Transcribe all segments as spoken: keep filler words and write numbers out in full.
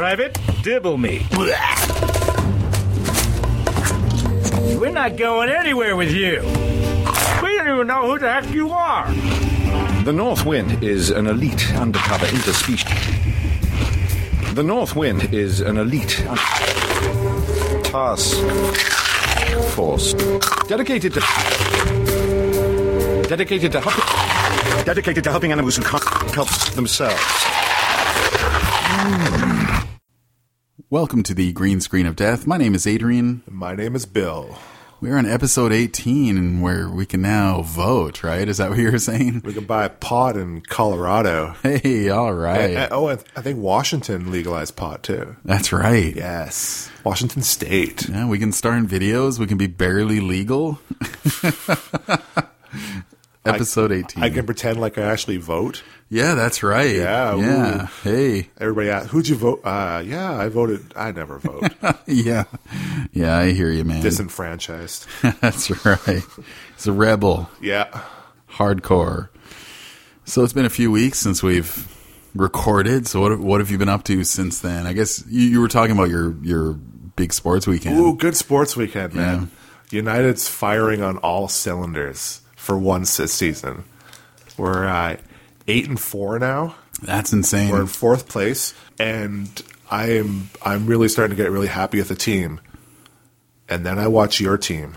Private, dibble me. We're not going anywhere with you. We don't even know who the heck you are. The North Wind is an elite undercover interspecies. The North Wind is an elite un- task force dedicated to dedicated to helping dedicated to helping animals who can't help themselves. Mm. Welcome to the Green Screen of Death. My name is Adrian. My name is Bill. We're on episode eighteen where we can now vote, right? Is that what you were saying? We can buy pot in Colorado. Hey, all right. And, and, oh, I, th- I think Washington legalized pot too. That's right. Yes. Washington State. Yeah, we can star in videos. We can be barely legal. Episode eighteen. I can pretend like I actually vote. Yeah, that's right. Yeah. Yeah. Ooh. Hey. Everybody asks, who'd you vote? Uh, yeah, I voted. I never vote. Yeah. Yeah, I hear you, man. Disenfranchised. That's right. He's a rebel. Yeah. Hardcore. So it's been a few weeks since we've recorded. So what what have you been up to since then? I guess you, you were talking about your, your big sports weekend. Ooh, good sports weekend, man. Yeah. United's firing on all cylinders for once this season. We're uh, eight and four now. That's insane. We're in fourth place, and I am I'm really starting to get really happy with the team. And then I watch your team.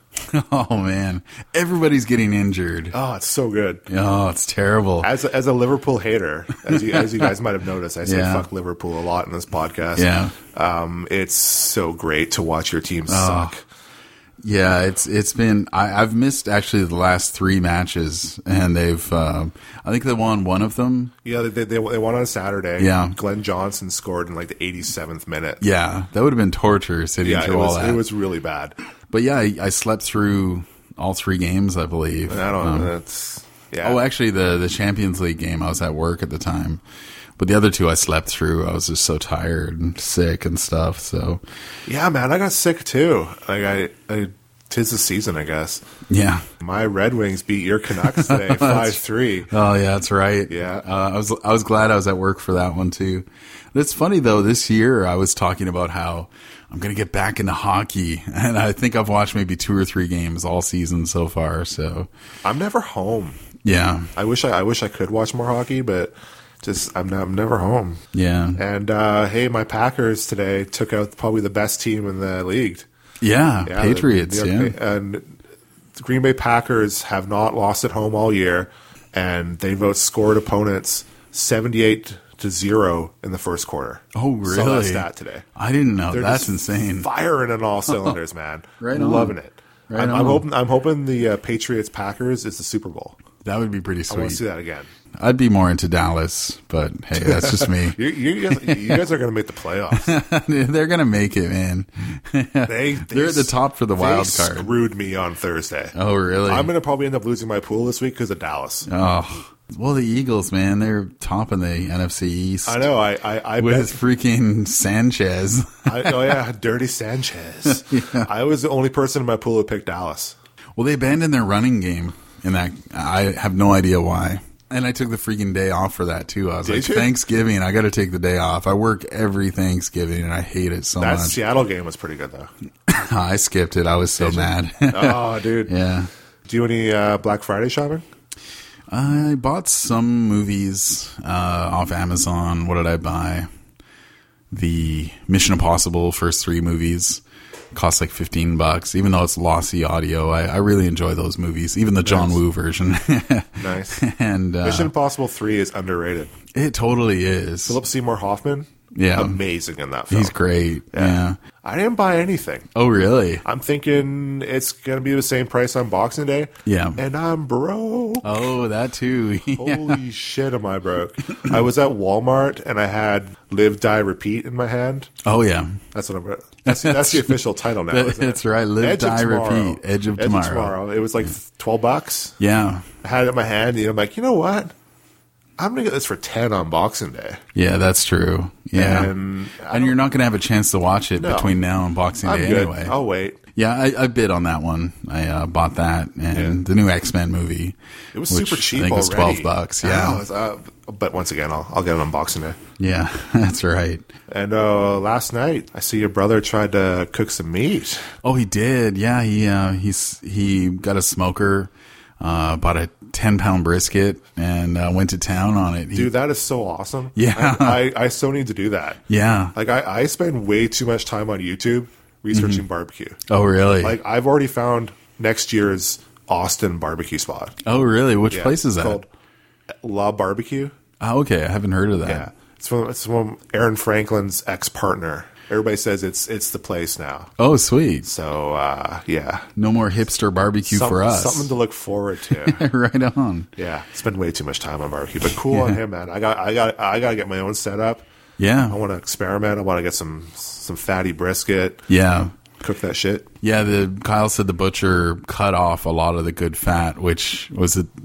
Oh man, everybody's getting injured. Oh, it's so good. Oh, it's terrible. As a, as a Liverpool hater, as you, as you guys might have noticed, I say Yeah. fuck Liverpool a lot in this podcast. Yeah. Um, it's so great to watch your team Oh. suck. Yeah, it's it's been. I, I've missed actually the last three matches, and they've. Uh, I think they won one of them. Yeah, they, they they won on Saturday. Yeah. Glenn Johnson scored in like the eighty-seventh minute. Yeah, that would have been torture sitting Yeah, through it was all that. it was really bad. But yeah, I, I slept through all three games, I believe. I don't Um, know. That's yeah. Oh, actually, the the Champions League game, I was at work at the time. But the other two I slept through. I was just so tired and sick and stuff. So Yeah, man, I got sick too. Like I, I tis the season, I guess. yeah. My Red Wings beat your Canucks today, five three. Oh yeah, that's right. Yeah. uh, I was I was glad I was at work for that one too. It's funny though. This year I was talking about how I'm going to get back into hockey, and I think I've watched maybe two or three games all season so far. So I'm never home. yeah, I wish I, I wish I could watch more hockey, but just I'm, not, I'm never home. yeah, And uh, hey, my Packers today took out probably the best team in the league. yeah. Yeah, Patriots. the- the- yeah, And the Green Bay Packers have not lost at home all year, and they've outscored opponents seventy-eight to zero in the first quarter. Oh, really? Saw that stat today. I didn't know. They're That's just insane. Firing on all cylinders, man. Right on. Loving it. Right I'm, on. I'm hoping. I'm hoping the uh, Patriots Packers is the Super Bowl. That would be pretty I want to sweet. see that again. I'd be more into Dallas, but hey, that's just me. You, you, guys, you guys are going to make the playoffs. They're gonna make it, man. They, they They're at the top for the they wild card. Screwed me on Thursday. Oh, really? I'm going to probably end up losing my pool this week because of Dallas. Oh, well, the Eagles, man, they're top in the N F C East. I know. I I, I with bet. freaking Sanchez. I, oh yeah, Dirty Sanchez. Yeah. I was the only person in my pool who picked Dallas. Well, they abandoned their running game in that. I have no idea why. And I took the freaking day off for that too. I was Did like, you? Thanksgiving, I got to take the day off. I work every Thanksgiving, and I hate it so That much. Seattle game was pretty good though. I skipped it. I was so Did you? mad. Oh, dude. Yeah. Do you do any uh, Black Friday shopping? I bought some movies uh, off Amazon. What did I buy? The Mission Impossible first three movies cost like fifteen bucks. Even though it's lossy audio, I, I really enjoy those movies. Even the John Nice. Woo version. Nice. And uh, Mission Impossible three is underrated. it totally is. Philip Seymour Hoffman, Yeah. amazing in that film. He's great. Yeah. I didn't buy anything. Oh, really? I'm thinking it's going to be the same price on Boxing Day. Yeah. And I'm broke. Oh, that too. Yeah. Holy shit, am I broke? I was at Walmart and I had Live, Die, Repeat in my hand. Oh, yeah. That's what I'm. That's, that's the official title now. Isn't That's it? right. Live, Edge of Die, Tomorrow. Repeat. Edge of Edge Tomorrow. Of tomorrow. It was like twelve bucks. Yeah. I had it in my hand and I'm like, you know what? I'm going to get this for ten on Boxing Day. Yeah, that's true. Yeah. And, and you're not going to have a chance to watch it No. between now and Boxing I'm Day good. anyway. I'll wait. Yeah, I, I bid on that one. I uh, bought that and Yeah. the new X-Men movie. It was which super cheap I think was already. twelve bucks. I Yeah. know, it's, uh, but once again, I'll, I'll get it on Boxing Day. Yeah, that's right. And uh, last night, I see your brother tried to cook some meat. Oh, he did. Yeah, he uh, he's he got a smoker, uh, bought a ten pound brisket, and uh, went to town on it. He, Dude, that is so awesome. Yeah. I, I, I so need to do that. yeah. Like, I, I spend way too much time on YouTube researching barbecue. Oh, really? Like, I've already found next year's Austin barbecue spot. oh, really? Which Yeah, place is it's that? called La Barbecue. Oh, okay. I haven't heard of that. Yeah. It's from, it's from Aaron Franklin's ex-partner. Everybody says it's it's the place now. Oh, sweet. So, uh, yeah. No more hipster barbecue Some- for us. Something to look forward to. right on. Yeah, spend way too much time on barbecue, but cool on him, man. I got, I got, I got to get my own setup. I Yeah. want to experiment. I want to get some, some fatty brisket, Yeah. cook that shit. Yeah, the Kyle said the butcher cut off a lot of the good fat, which was a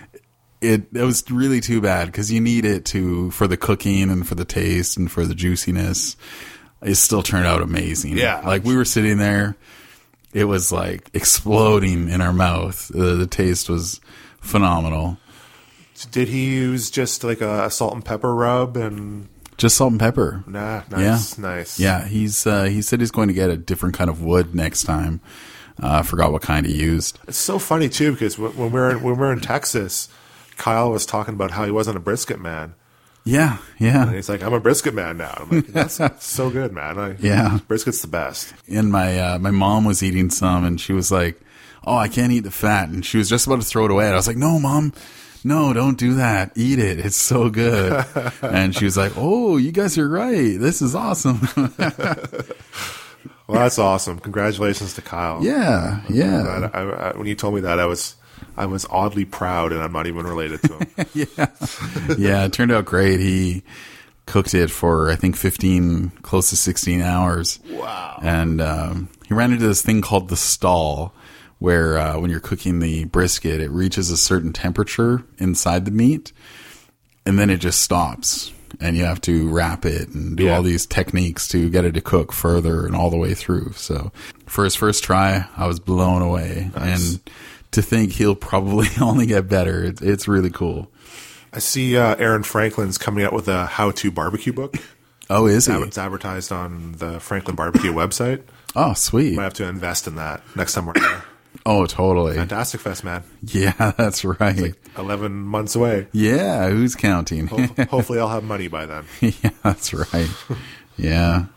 it. It was really too bad because you need it to for the cooking and for the taste and for the juiciness. It still turned out amazing. Yeah. like we were sitting there, it was like exploding in our mouth. The, the taste was phenomenal. Did he use just like a salt and pepper rub and Just salt and pepper. nah, nice, nice. Yeah, he's uh, he said he's going to get a different kind of wood next time. Uh, I forgot what kind he used. It's so funny too because when when we were in, when we were in Texas, Kyle was talking about how he wasn't a brisket man. Yeah, yeah. And he's like, I'm a brisket man now. I'm like, that's so good, man. I, Yeah. brisket's the best. And my uh, my mom was eating some, and she was like, "Oh, I can't eat the fat," and she was just about to throw it away. And I was like, "No, Mom, no, don't do that. Eat it. It's so good." And she was like, "Oh, you guys are right. This is awesome." Well, that's awesome. Congratulations to Kyle. yeah, yeah, I, I, I, when you told me that, I was I was oddly proud, and I'm not even related to him. yeah, yeah. It turned out great. He cooked it for I think fifteen, close to sixteen hours. Wow. And um, he ran into this thing called the stall, where uh, when you're cooking the brisket, it reaches a certain temperature inside the meat, and then it just stops. And you have to wrap it and do Yeah. all these techniques to get it to cook further and all the way through. So for his first try, I was blown away. Nice. And to think he'll probably only get better, it, it's really cool. I see uh, Aaron Franklin's coming out with a how-to barbecue book. Oh, is he? It's advertised on the Franklin Barbecue website. Oh, sweet. Might have to invest in that next time we're there. Oh, totally. Fantastic Fest, man. Yeah, that's right. eleven months away. Yeah, who's counting? Ho- hopefully I'll have money by then. Yeah, that's right. Yeah.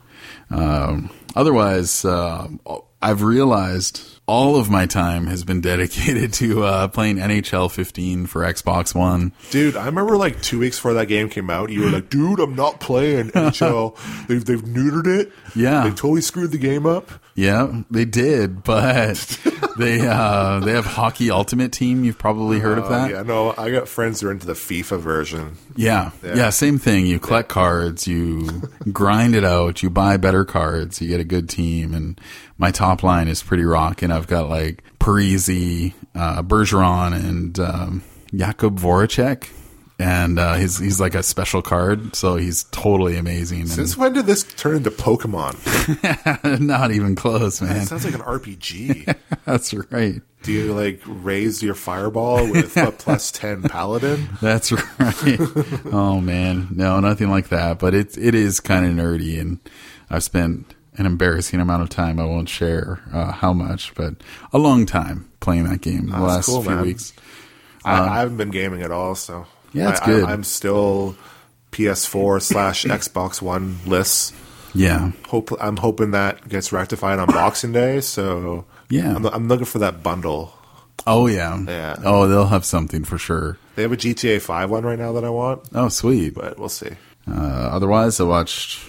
Um, otherwise, uh, I've realized all of my time has been dedicated to uh, playing N H L fifteen for Xbox One. Dude, I remember like two weeks before that game came out, you were like, dude, I'm not playing N H L. They've, they've neutered it. Yeah. They totally screwed the game up. Yeah, they did, but they uh, they have Hockey Ultimate Team. You've probably heard of Uh, that. yeah, no, I got friends who are into the FIFA version. Yeah. Yeah. yeah, same thing. You collect cards, you grind it out, you buy better cards, you get a good team, and my top line is pretty rocking. I've got like Parisi, uh, Bergeron, and um, Jakub Voracek, and uh, he's he's like a special card, so he's totally amazing. Since when did this turn into Pokemon? And not even close, It man. sounds like an R P G. That's right. Do you like raise your fireball with a plus ten paladin? That's right. Oh man, no, nothing like that. But it it is kind of nerdy, and I've spent an embarrassing amount of time. I won't share uh, how much, but a long time playing that game the That's last cool, few man. weeks. I, I haven't been gaming at all, so Yeah, it's I, good. I, I'm still P S four slash Xbox One lists. Yeah, Hope I'm hoping that gets rectified on Boxing Day. So Yeah. I'm, I'm looking for that bundle. oh yeah, Yeah. Oh, they'll have something for sure. They have a G T A five one right now that I want, Oh, sweet. but we'll see. Uh, otherwise, I watched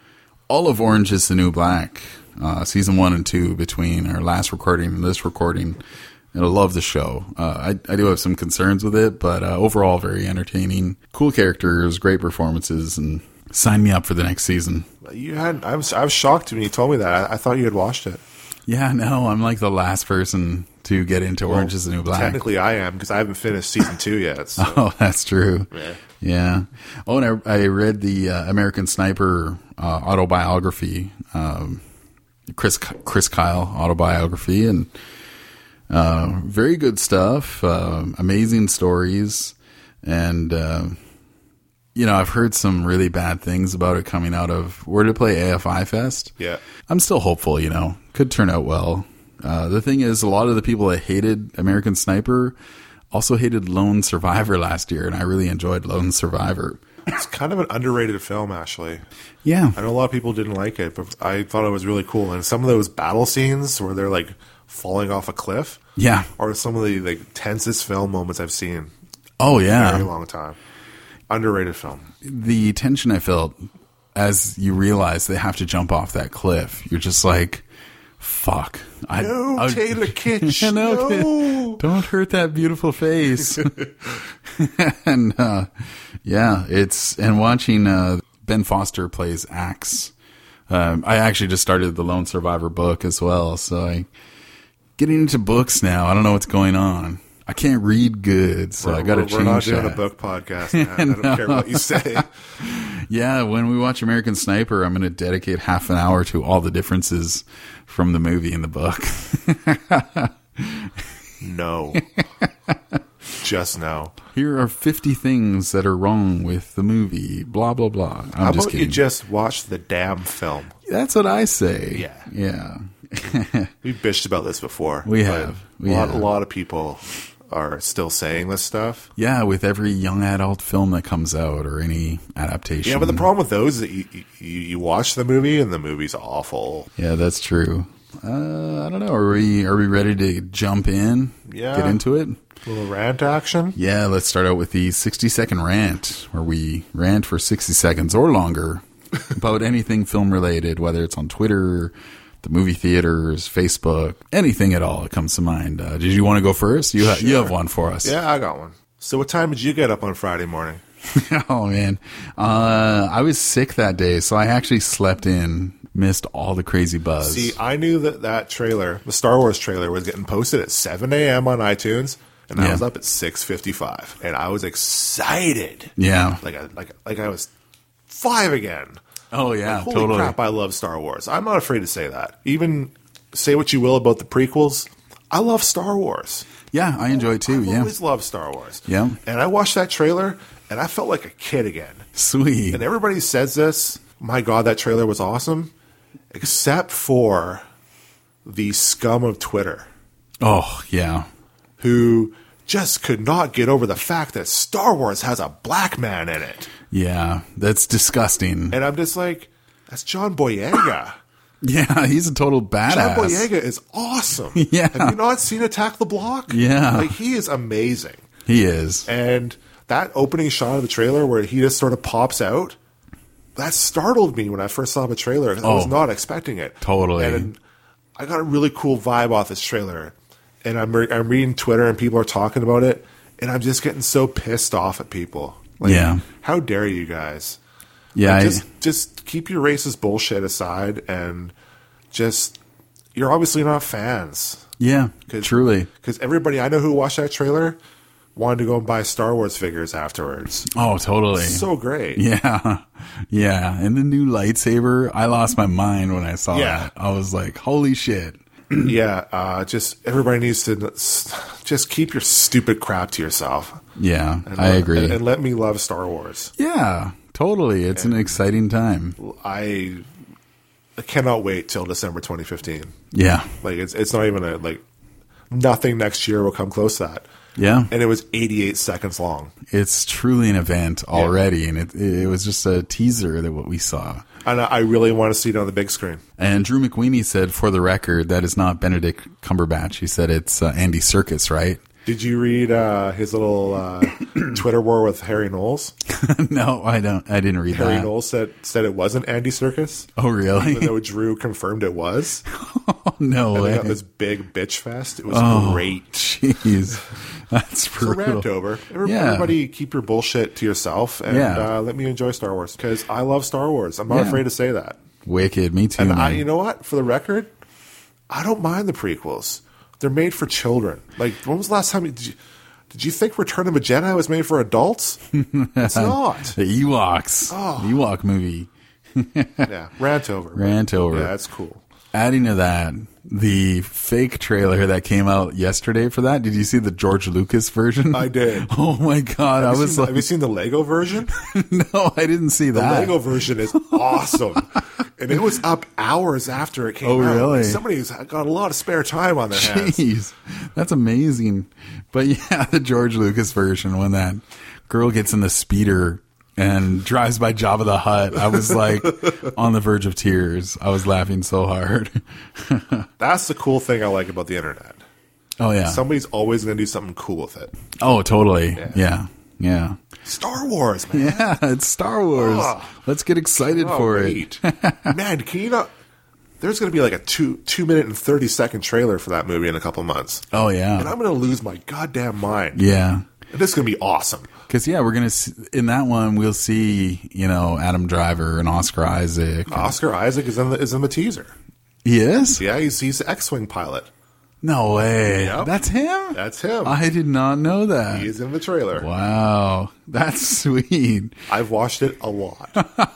all of Orange is the New Black, uh, season one and two between our last recording and this recording. And I love the show. Uh, I, I do have some concerns with it, but uh, overall very entertaining. Cool characters, great performances, and sign me up for the next season. You had I was I was shocked when you told me that. I, I thought you had watched it. Yeah, no, I'm like the last person to get into Orange is the New Black. Technically, I am because I haven't finished season two yet. So. Oh, that's true. Yeah. Yeah. Oh, and I, I read the uh, American Sniper uh, autobiography, um, Chris Chris Kyle autobiography, and uh, very good stuff. Uh, amazing stories, and uh, you know, I've heard some really bad things about it coming out of Where to Play A F I Fest. Yeah. I'm still hopeful. You know, could turn out well. Uh, the thing is, a lot of the people that hated American Sniper also hated Lone Survivor last year, and I really enjoyed Lone Survivor. It's kind of an underrated film, actually. Yeah. I know a lot of people didn't like it, but I thought it was really cool. And some of those battle scenes where they're like falling off a cliff Yeah. are some of the like tensest film moments I've seen Oh, in a yeah. very long time. Underrated film. The tension I felt as you realize they have to jump off that cliff, you're just like, fuck. I, No, I- Taylor Kitsch. no, no. Don't hurt that beautiful face. And uh, yeah, it's and watching uh, Ben Foster plays Axe. Um, I actually just started the Lone Survivor book as well, so I getting into books now. I don't know what's going on. I can't read good, so We're, I got to we're, change we're not doing that. a book podcast, man. I don't care what you say. Yeah, when we watch American Sniper, I'm going to dedicate half an hour to all the differences from the movie and the book. No. Just no. Here are fifty things that are wrong with the movie. Blah blah blah. I'm How just about kidding. you just watch the damn film? That's what I say. Yeah. Yeah. We bitched about this before. We but have. We a lot, have. a lot of people are still saying this stuff. Yeah, with every young adult film that comes out or any adaptation. Yeah, but the problem with those is that you, you, you watch the movie and the movie's awful. Yeah, that's true. Uh, I don't know. Are we are we ready to jump in? Yeah. Get into it? A little rant action. Yeah, let's start out with the sixty second rant, where we rant for sixty seconds or longer about anything film related, whether it's on Twitter, the movie theaters, Facebook, anything at all that comes to mind. Uh, did you want to go first? You, ha- you have one for us. Yeah, I got one. So what time did you get up on Friday morning? Oh, man. Uh, I was sick that day, so I actually slept in, missed all the crazy buzz. See, I knew that that trailer, the Star Wars trailer, was getting posted at seven a.m. on iTunes, and I Yeah. was up at six fifty-five, and I was excited. Yeah. Like I, like, like I was five again. Oh, yeah, Like, holy totally. crap, I love Star Wars. I'm not afraid to say that. Even say what you will about the prequels, I love Star Wars. Yeah, I enjoy it too. I've Yeah. always loved Star Wars. Yeah. And I watched that trailer, and I felt like a kid again. Sweet. And everybody says this, my God, that trailer was awesome, except for the scum of Twitter, Oh, yeah. who just could not get over the fact that Star Wars has a black man in it. Yeah, that's disgusting. And I'm just like, that's John Boyega. Yeah, he's a total John badass. Boyega is awesome. Yeah. Have you not seen Attack the Block? Yeah. Like, he is amazing. He is. And that opening shot of the trailer where he just sort of pops out, that startled me when I first saw the trailer. I was Oh, not expecting it. totally. And I got a really cool vibe off this trailer. And I'm, re- I'm reading Twitter and people are talking about it. And I'm just getting so pissed off at people. Like, Yeah. how dare you guys? Yeah, Like, I- just just keep your racist bullshit aside and just you're obviously not fans. yeah, truly. Because everybody I know who watched that trailer wanted to go and buy Star Wars figures afterwards. Oh, totally. So great. Yeah, yeah. And the new lightsaber, I lost my mind when I saw Yeah. that. I was like, holy shit. Yeah, uh, just everybody needs to s- just keep your stupid crap to yourself. Yeah, And I let- agree. And, and let me love Star Wars. Yeah, totally. It's an exciting time. I, I cannot wait till December twenty fifteen. Yeah, Like it's it's not even a like nothing next year will come close to that. yeah. And it was eighty-eight seconds long. It's truly an event already, and it it was just a teaser that what we saw. And I I really want to see it on the big screen. And Drew McWeeny said, for the record, that is not Benedict Cumberbatch. He said it's uh, Andy Serkis, right? Did you read uh, his little uh, Twitter war with Harry Knowles? No, I don't. I didn't read Harry that. Knowles said said it wasn't Andy Serkis, Oh, really? even though Drew confirmed it was. Oh, no And they way. got this big bitch fest. It was Oh, great. jeez, that's So rant brutal. over. Every- Yeah. Everybody keep your bullshit to yourself and Yeah. uh, let me enjoy Star Wars because I love Star Wars. I'm not Yeah. afraid to say that. Wicked, me too. And man. I, you know what? For the record, I don't mind the prequels. They're made for children. Like, when was the last time you, did you, did you think Return of the Jedi was made for adults? It's not. The Ewoks. Oh. The Ewok movie. Yeah, rant over. Rant over. Yeah, that's cool. Adding to that, the fake trailer that came out yesterday for that. Did you see the George Lucas version? I did. Oh my god! Have I you was seen, like, have you seen the Lego version? no, I didn't see The that. Lego version is awesome. And it was up hours after it came Oh, out. really? Somebody's got a lot of spare time on their hands. Jeez, that's amazing. But yeah, the George Lucas version, when that girl gets in the speeder and drives by Jabba the Hutt, I was like on the verge of tears. I was laughing so hard. That's the cool thing I like about the internet. Oh yeah. Somebody's always going to do something cool with it. Oh, totally. Yeah. Yeah. yeah. Star Wars, man. Yeah, it's Star Wars. Oh. Let's get excited Oh, for wait. it. Man, can you not? There's going to be like a two two minute and thirty second trailer for that movie in a couple months, Oh yeah. and I'm going to lose my goddamn mind. Yeah. And this is going to be awesome. Because yeah, we're gonna see, in that one we'll see, you know, Adam Driver and Oscar Isaac. Oscar Isaac is in the is in the teaser. He is? Yeah, he's he's the X-wing pilot. No way. Yep. That's him? That's him. I did not know that. He is in the trailer. Wow. That's sweet. I've watched it a lot.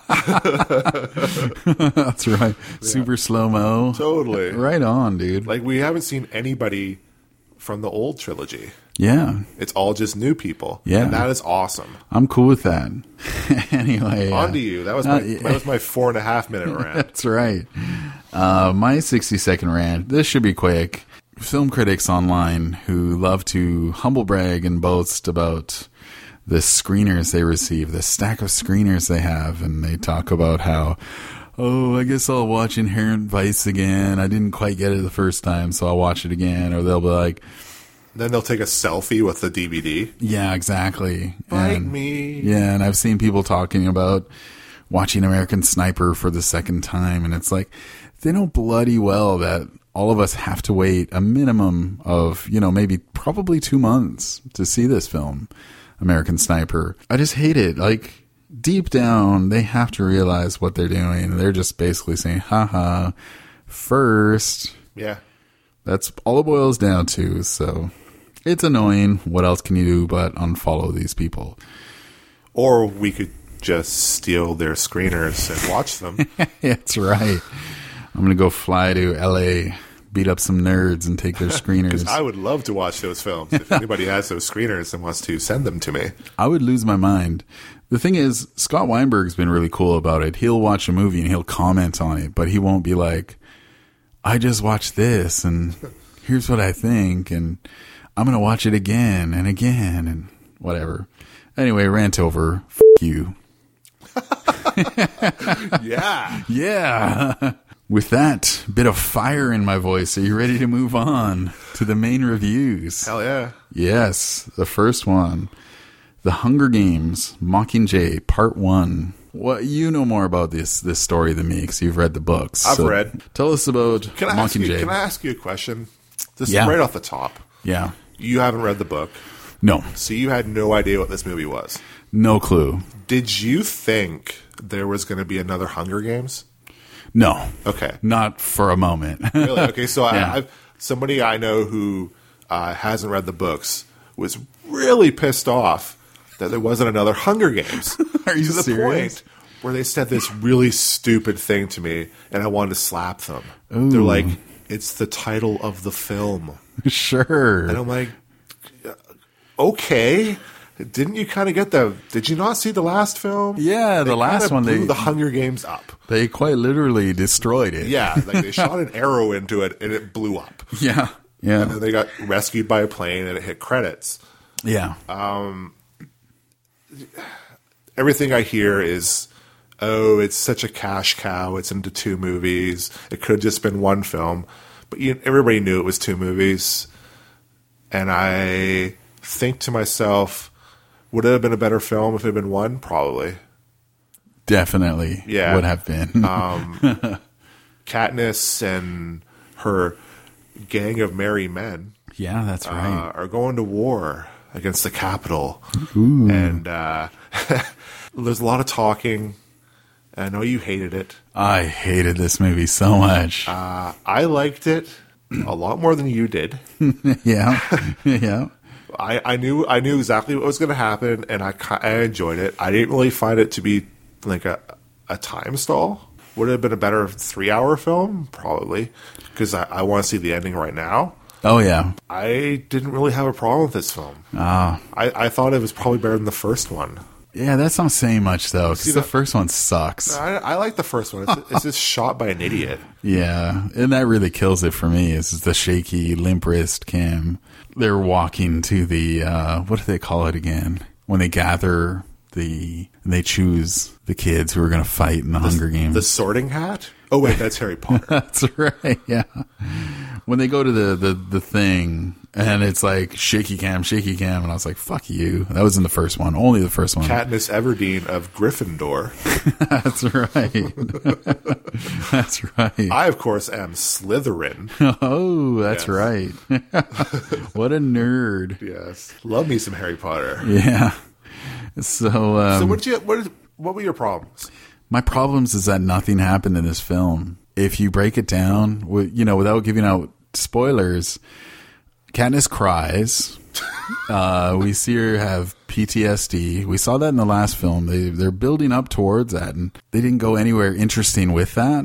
That's right. Super slow-mo. Totally. Right on, dude. Like, we haven't seen anybody from the old trilogy. Yeah. It's all just new people. Yeah. And that is awesome. I'm cool with that. Anyway. On uh, to you. That was my uh, that was my four and a half minute rant. That's right. Uh, my sixty second rant. This should be quick. Film critics online who love to humble brag and boast about the screeners they receive, the stack of screeners they have, and they talk about how, oh, I guess I'll watch Inherent Vice again. I didn't quite get it the first time, so I'll watch it again. Or they'll be like, Then they'll take a selfie with the D V D. yeah, exactly. Bite And- me. Yeah, and I've seen people talking about watching American Sniper for the second time, and it's like, they know bloody well that all of us have to wait a minimum of, you know, maybe probably two months to see this film, American Sniper. I just hate it. Like, deep down, they have to realize what they're doing. They're just basically saying, haha, first. Yeah. That's all it boils down to. So it's annoying. What else can you do but unfollow these people? Or we could just steal their screeners and watch them. That's right. I'm going to go fly to L A, beat up some nerds, and take their screeners. I would love to watch those films. If anybody has those screeners and wants to send them to me. I would lose my mind. The thing is, Scott Weinberg's been really cool about it. He'll watch a movie and he'll comment on it, but he won't be like, I just watched this and here's what I think, and I'm going to watch it again and again and whatever. Anyway, rant over. F*** you. Yeah. Yeah. With that bit of fire in my voice, are you ready to move on to the main reviews? Hell yeah. Yes, the first one. The Hunger Games, Mockingjay, Part one. What you know more about this this story than me because you've read the books. I've read. Tell us about Can I, ask you, Mockingjay. can I ask you a question? This Yeah. is right off the top. Yeah. You haven't read the book, No. so you had no idea what this movie was. No clue. Did you think there was going to be another Hunger Games? No. Okay. Not for a moment. Really? Okay, so Yeah. I, I've, somebody I know who uh, hasn't read the books was really pissed off that there wasn't another Hunger Games. Are you to the serious? point where they said this really stupid thing to me, and I wanted to slap them. Ooh. They're like, "It's the title of the film," Sure. and I'm like, "Okay." Didn't you kind of get the? Did you not see the last film? Yeah, the They last kinda one, blew they- the Hunger Games up. They quite literally destroyed it. Yeah, like they shot an arrow into it and it blew up. Yeah. And Yeah. then they got rescued by a plane and it hit credits. Yeah. Everything I hear is, oh, it's such a cash cow. It's into two movies. It could have just been one film. But you, everybody knew it was two movies. And I think to myself, would it have been a better film if it had been one? Probably. Definitely Yeah. would have been. Katniss and her gang of merry men yeah, that's uh, right. are going to war against the Capitol. And uh, there's a lot of talking. I know you hated it. I hated this movie so much. Uh, I liked it a lot more than you did. yeah, yeah. I, I knew I knew exactly what was going to happen, and I, I enjoyed it. I didn't really find it to be like a, a time stall. Would it have been a better three-hour film? Probably, because I, I want to see the ending right now. Oh, yeah. I didn't really have a problem with this film. Ah. I, I thought it was probably better than the first one. Yeah, that's not saying much, though, because the first one sucks. I, I like the first one. It's, it's just shot by an idiot. Yeah, and that really kills it for me. Is the shaky, limp wrist cam. They're walking to the, uh, what do they call it again? When they gather the, they choose the kids who are going to fight in the, the Hunger Games. The Sorting Hat? Oh, wait, that's Harry Potter. That's right, yeah. When they go to the, the, the thing, and it's like, shaky cam, shaky cam, and I was like, fuck you. That was in the first one, only the first one. Katniss Everdeen of Gryffindor. That's right. That's right. I, of course, am Slytherin. Oh, that's yes. right. What a nerd. Yes. Love me some Harry Potter. Yeah. So, um, so what, did you, what, is, what were your problems? My problems is that nothing happened in this film. If you break it down, you know, without giving out spoilers, Katniss cries. Uh, we see her have P T S D. We saw that in the last film. They, they're building up towards that, and they didn't go anywhere interesting with that.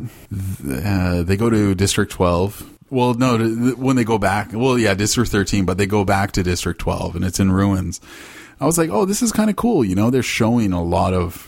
Uh, they go to District twelve. Well, no, when they go back, well, yeah, District thirteen, but they go back to District twelve, and it's in ruins. I was like, oh, this is kind of cool. You know, they're showing a lot of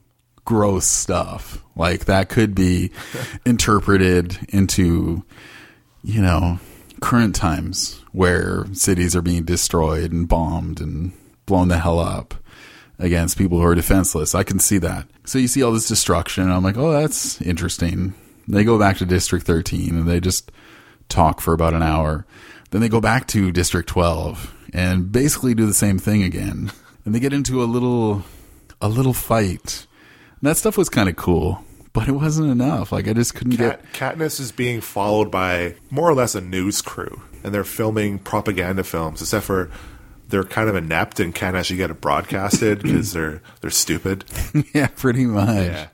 gross stuff. Like, that could be interpreted into, you know, current times where cities are being destroyed and bombed and blown the hell up against people who are defenseless. I can see that. So you see all this destruction, and I'm like, oh, that's interesting. They go back to District thirteen, and they just talk for about an hour. Then they go back to District twelve and basically do the same thing again. And they get into a little a little fight. And that stuff was kind of cool, but it wasn't enough. Like, I just couldn't Kat, get... Katniss is being followed by more or less a news crew, and they're filming propaganda films, except for they're kind of inept and can't actually get it broadcasted because they're they're stupid. Yeah, pretty much. Yeah.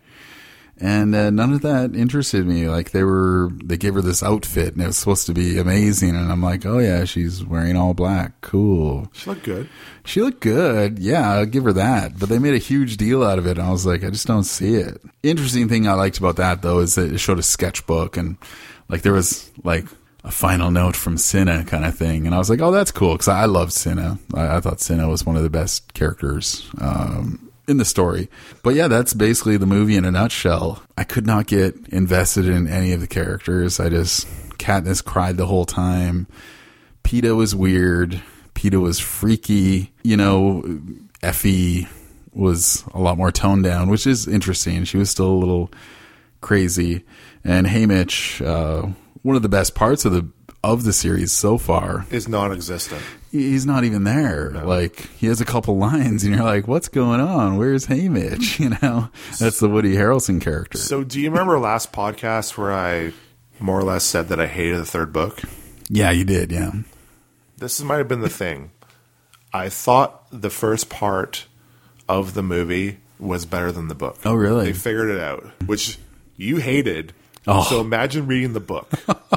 And uh, none of that interested me. Like, they were, they gave her this outfit, and it was supposed to be amazing. And I'm like, oh yeah, she's wearing all black. Cool. She looked good. She looked good. Yeah, I'll give her that. But they made a huge deal out of it. And I was like, I just don't see it. Interesting thing I liked about that, though, is that it showed a sketchbook, and like there was like a final note from Cinna kind of thing. And I was like, oh, that's cool. Because I loved Cinna. I, I thought Cinna was one of the best characters Um in the story. But yeah, that's basically the movie in a nutshell. I could not get invested in any of the characters. I just, Katniss cried the whole time. Peeta was weird. Peeta was freaky. You know, Effie was a lot more toned down, which is interesting. She was still a little crazy. And Haymitch, uh, one of the best parts of the of the series so far is non-existent. He's not even there. No. Like, he has a couple lines, and you're like, what's going on? Where's Haymitch? You know, that's the Woody Harrelson character. So do you remember last podcast where I more or less said that I hated the third book? Yeah, you did, yeah. This might have been the thing. I thought the first part of the movie was better than the book. Oh, really? They figured it out, which you hated. Oh. So imagine reading the book.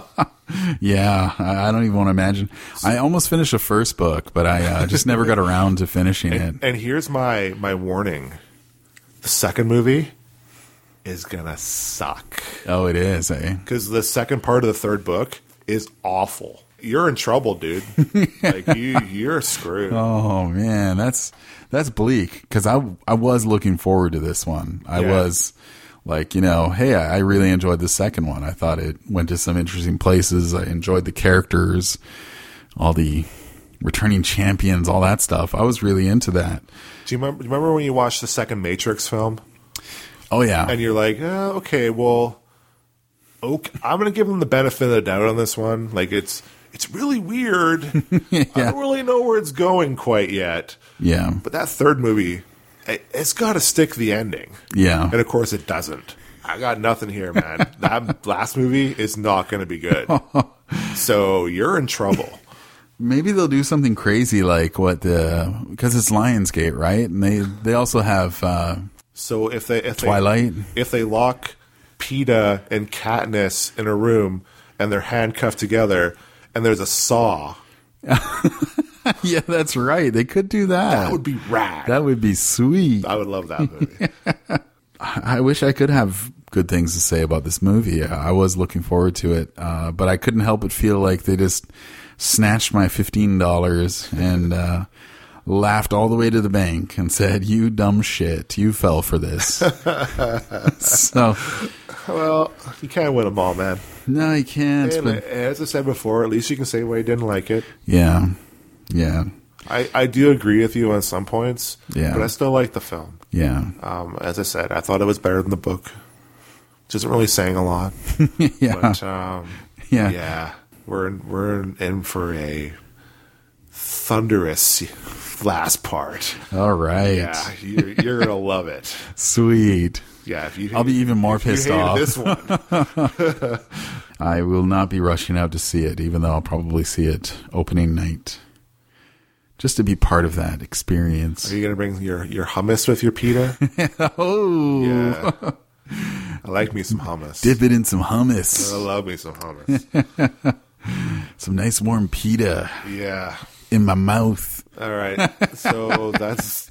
Yeah, I don't even want to imagine. I almost finished the first book, but I uh, just never got around to finishing and, it. And here's my, my warning. The second movie is going to suck. Oh, it is, eh? Because the second part of the third book is awful. You're in trouble, dude. Like, you, you're screwed. Oh, man, that's that's bleak. Because I, I was looking forward to this one. I yeah. was... Like, you know, hey, I really enjoyed the second one. I thought it went to some interesting places. I enjoyed the characters, all the returning champions, all that stuff. I was really into that. Do you remember, remember when you watched the second Matrix film? Oh, yeah. And you're like, oh, okay, well, okay, I'm going to give them the benefit of the doubt on this one. Like, it's it's really weird. Yeah. I don't really know where it's going quite yet. Yeah. But that third movie... It's got to stick the ending. Yeah. And, of course, it doesn't. I got nothing here, man. That last movie is not going to be good. So you're in trouble. Maybe they'll do something crazy like what the... Because it's Lionsgate, right? And they, they also have uh, So if they if Twilight. they, if they lock PETA and Katniss in a room and they're handcuffed together and there's a saw, Yeah, that's right. They could do that. that would be rad. That would be sweet. I would love that movie. I wish I could have good things to say about this movie. I was looking forward to it, uh, but I couldn't help but feel like they just snatched my fifteen dollars and uh, laughed all the way to the bank and said, "You dumb shit, you fell for this." So, Well, you can't win them all, man. no, you can't. And But as I said before, at least you can say why you didn't like it. yeah, yeah, I, I do agree with you on some points, Yeah. but I still like the film. yeah, Um, as I said, I thought it was better than the book, which isn't really saying a lot. yeah, But um, yeah. yeah, we're in, we're in, in for a thunderous last part. All right, Yeah, you're, you're gonna love it. sweet. Yeah, if you I'll be even more if you pissed hated off. This one, I will not be rushing out to see it, even though I'll probably see it opening night, just to be part of that experience. are you gonna bring your, your hummus with your pita? Oh, Yeah, I like me some hummus. dip it in some I hummus, love me some hummus. some nice warm pita Yeah. in my mouth. All right. So that's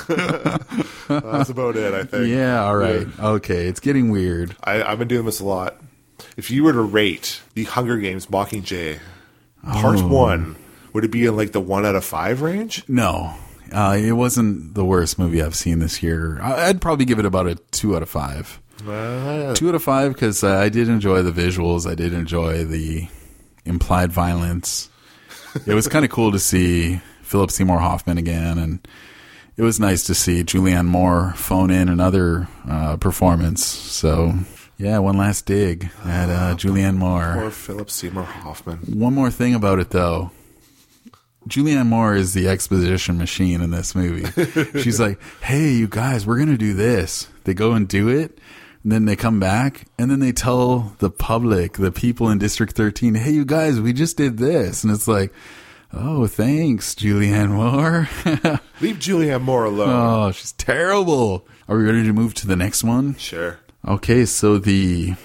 that's about it, I think. Yeah, all right. Okay, it's getting weird. I, I've been doing this a lot. If you were to rate the Hunger Games Mockingjay part Oh. one, would it be in like the one out of five range? No, uh, it wasn't the worst movie I've seen this year. I- I'd probably give it about a two out of five. Uh, Two out of five because uh, I did enjoy the visuals. I did enjoy the implied violence. It was kind of cool to see Philip Seymour Hoffman again, and it was nice to see Julianne Moore phone in another uh, performance. So, yeah, one last dig at uh, Julianne or Moore. Philip Seymour Hoffman. One more thing about it, though. Julianne Moore is the exposition machine in this movie. She's like, hey, you guys, we're going to do this. They go and do it. And then they come back and then they tell the public, the people in District thirteen, hey, you guys, we just did this. And it's like, oh, thanks, Julianne Moore. Leave Julianne Moore alone. Oh, she's terrible. Are we ready to move to the next one? Sure. Okay, so the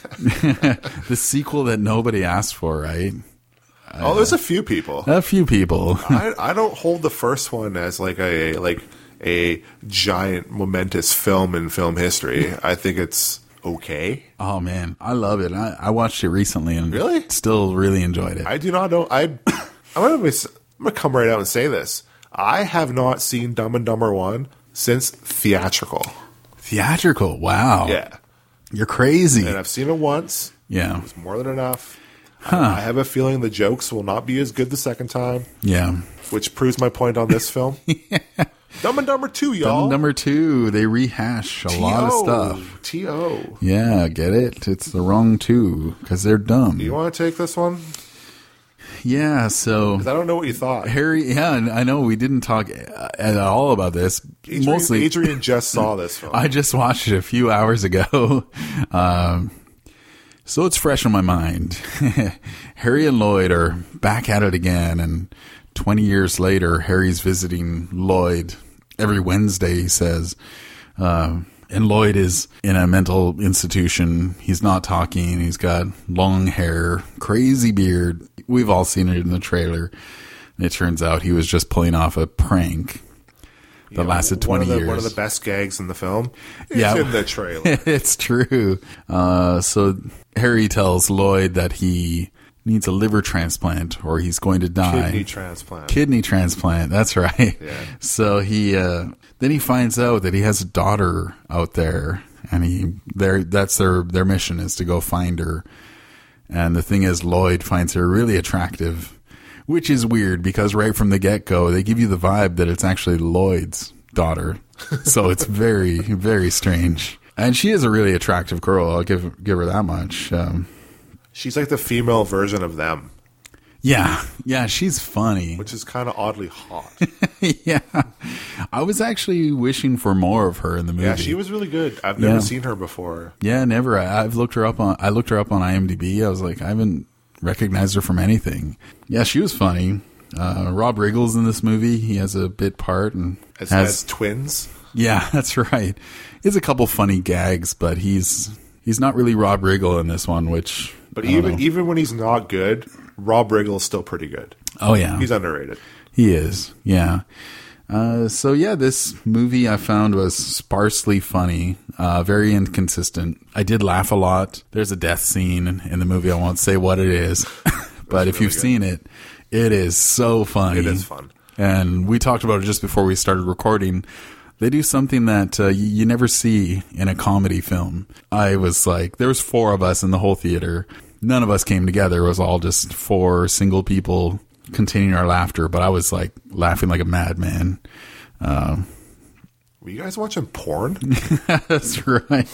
the sequel that nobody asked for, right? Oh, there's a few people. A few people. I, I don't hold the first one as like a like a giant momentous film in film history. I think it's okay. Oh man, I love it. I, I watched it recently and Really? still really enjoyed it. I do not know. I I'm gonna be, I'm gonna come right out and say this. I have not seen Dumb and Dumber one since theatrical. Theatrical, wow. Yeah, You're crazy. and I've seen it once. Yeah, It's more than enough. I have a feeling the jokes will not be as good the second time, yeah. which proves my point on this film. Dumb and Dumber two, y'all. Number two, they rehash a lot of stuff. T O Yeah, get it? It's the wrong two because they're dumb. You want to take this one? Yeah, so 'Cause I don't know what you thought. Harry, yeah, and I know we didn't talk at all about this. Adrian, Mostly, Adrian just saw this film. I just watched it a few hours ago. Um, so it's fresh on my mind. Harry and Lloyd are back at it again, and twenty years later, Harry's visiting Lloyd every Wednesday, he says. Uh, and Lloyd is in a mental institution. He's not talking. He's got long hair, crazy beard. We've all seen it in the trailer. And it turns out he was just pulling off a prank that Yeah, lasted twenty one of the, years. One of the best gags in the film. It's Yeah. in the trailer. It's true. Uh, so Harry tells Lloyd that he needs a liver transplant or he's going to die. Kidney transplant. Kidney transplant. That's right. Yeah. So he uh, then he finds out that he has a daughter out there, and he their that's their their mission is to go find her. And the thing is, Lloyd finds her really attractive, which is weird because right from the get go they give you the vibe that it's actually Lloyd's daughter. So it's very very strange. And she is a really attractive girl. I'll give give her that much. Um, She's like the female version of them, yeah, yeah, she's funny. which is kind of oddly hot. Yeah, I was actually wishing for more of her in the movie. Yeah, she was really good. I've never Yeah. seen her before. Yeah, never. I, I've looked her up on. I looked her up on IMDb. I was like, I haven't recognized her from anything. Yeah, she was funny. Uh, Rob Riggle's in this movie. He has a bit part and As, has as twins. Yeah, that's right. It's a couple funny gags, but he's he's not really Rob Riggle in this one, which... But I don't even know. even when he's not good, Rob Riggle is still pretty good. Oh, yeah. He's underrated. He is, yeah. Uh, so, yeah, this movie I found was sparsely funny, uh, very inconsistent. I did laugh a lot. There's a death scene in, in the movie. I won't say what it is, but if really you've good. seen it, it is so funny. It is fun. And we talked about it just before we started recording. They do something that uh, you, you never see in a comedy film. I was like, there was four of us in the whole theater. None of us came together. It was all just four single people continuing our laughter. But I was like laughing like a madman. Um, Were you guys watching porn? that's right.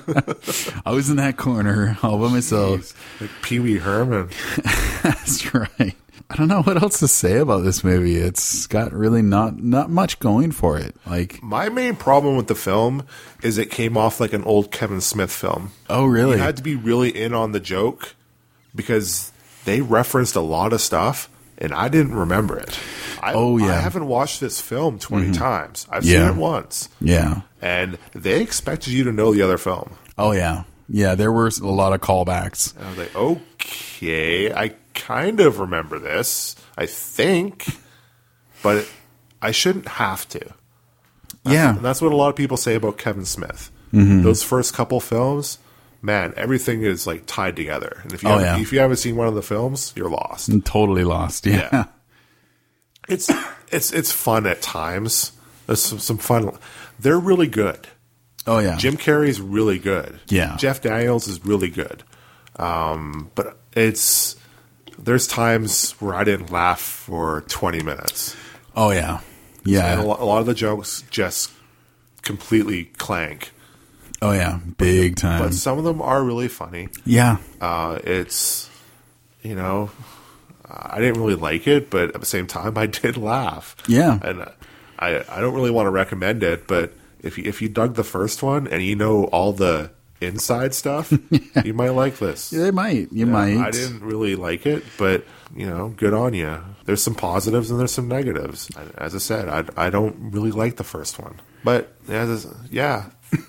I was in that corner all by myself. Like Pee Wee Herman. That's right. I don't know what else to say about this movie. It's got really not not much going for it. Like, My main problem with the film is it came off like an old Kevin Smith film. oh really? You had to be really in on the joke because they referenced a lot of stuff and I didn't remember it. I, Oh, yeah. I haven't watched this film twenty times. I've Yeah. seen it once. Yeah. And they expected you to know the other film. Oh yeah. Yeah. There were a lot of callbacks. And I was like, okay, I kind of remember this, I think, but I shouldn't have to. Yeah. And that's what a lot of people say about Kevin Smith. Mm-hmm. Those first couple films, man, everything is like tied together. And if you Oh, haven't, yeah. if you haven't seen one of the films, you're lost. I'm totally lost. Yeah. Yeah. It's it's it's fun at times. There's some, some fun. They're really good. Oh yeah. Jim Carrey's really good. Yeah. Jeff Daniels is really good. Um, but it's there's times where I didn't laugh for twenty minutes. Oh yeah. And a Yeah. lot, a lot of the jokes just completely clank. Oh yeah. Big time. But some of them are really funny. Yeah. Uh, it's, you know, I didn't really like it, but at the same time, I did laugh. Yeah. And I I don't really want to recommend it, but if you, if you dug the first one and you know all the inside stuff, you might like this. They might. You Yeah, might. I didn't really like it, but, you know, good on you. There's some positives and there's some negatives. As I said, I, I don't really like the first one. But, as, yeah,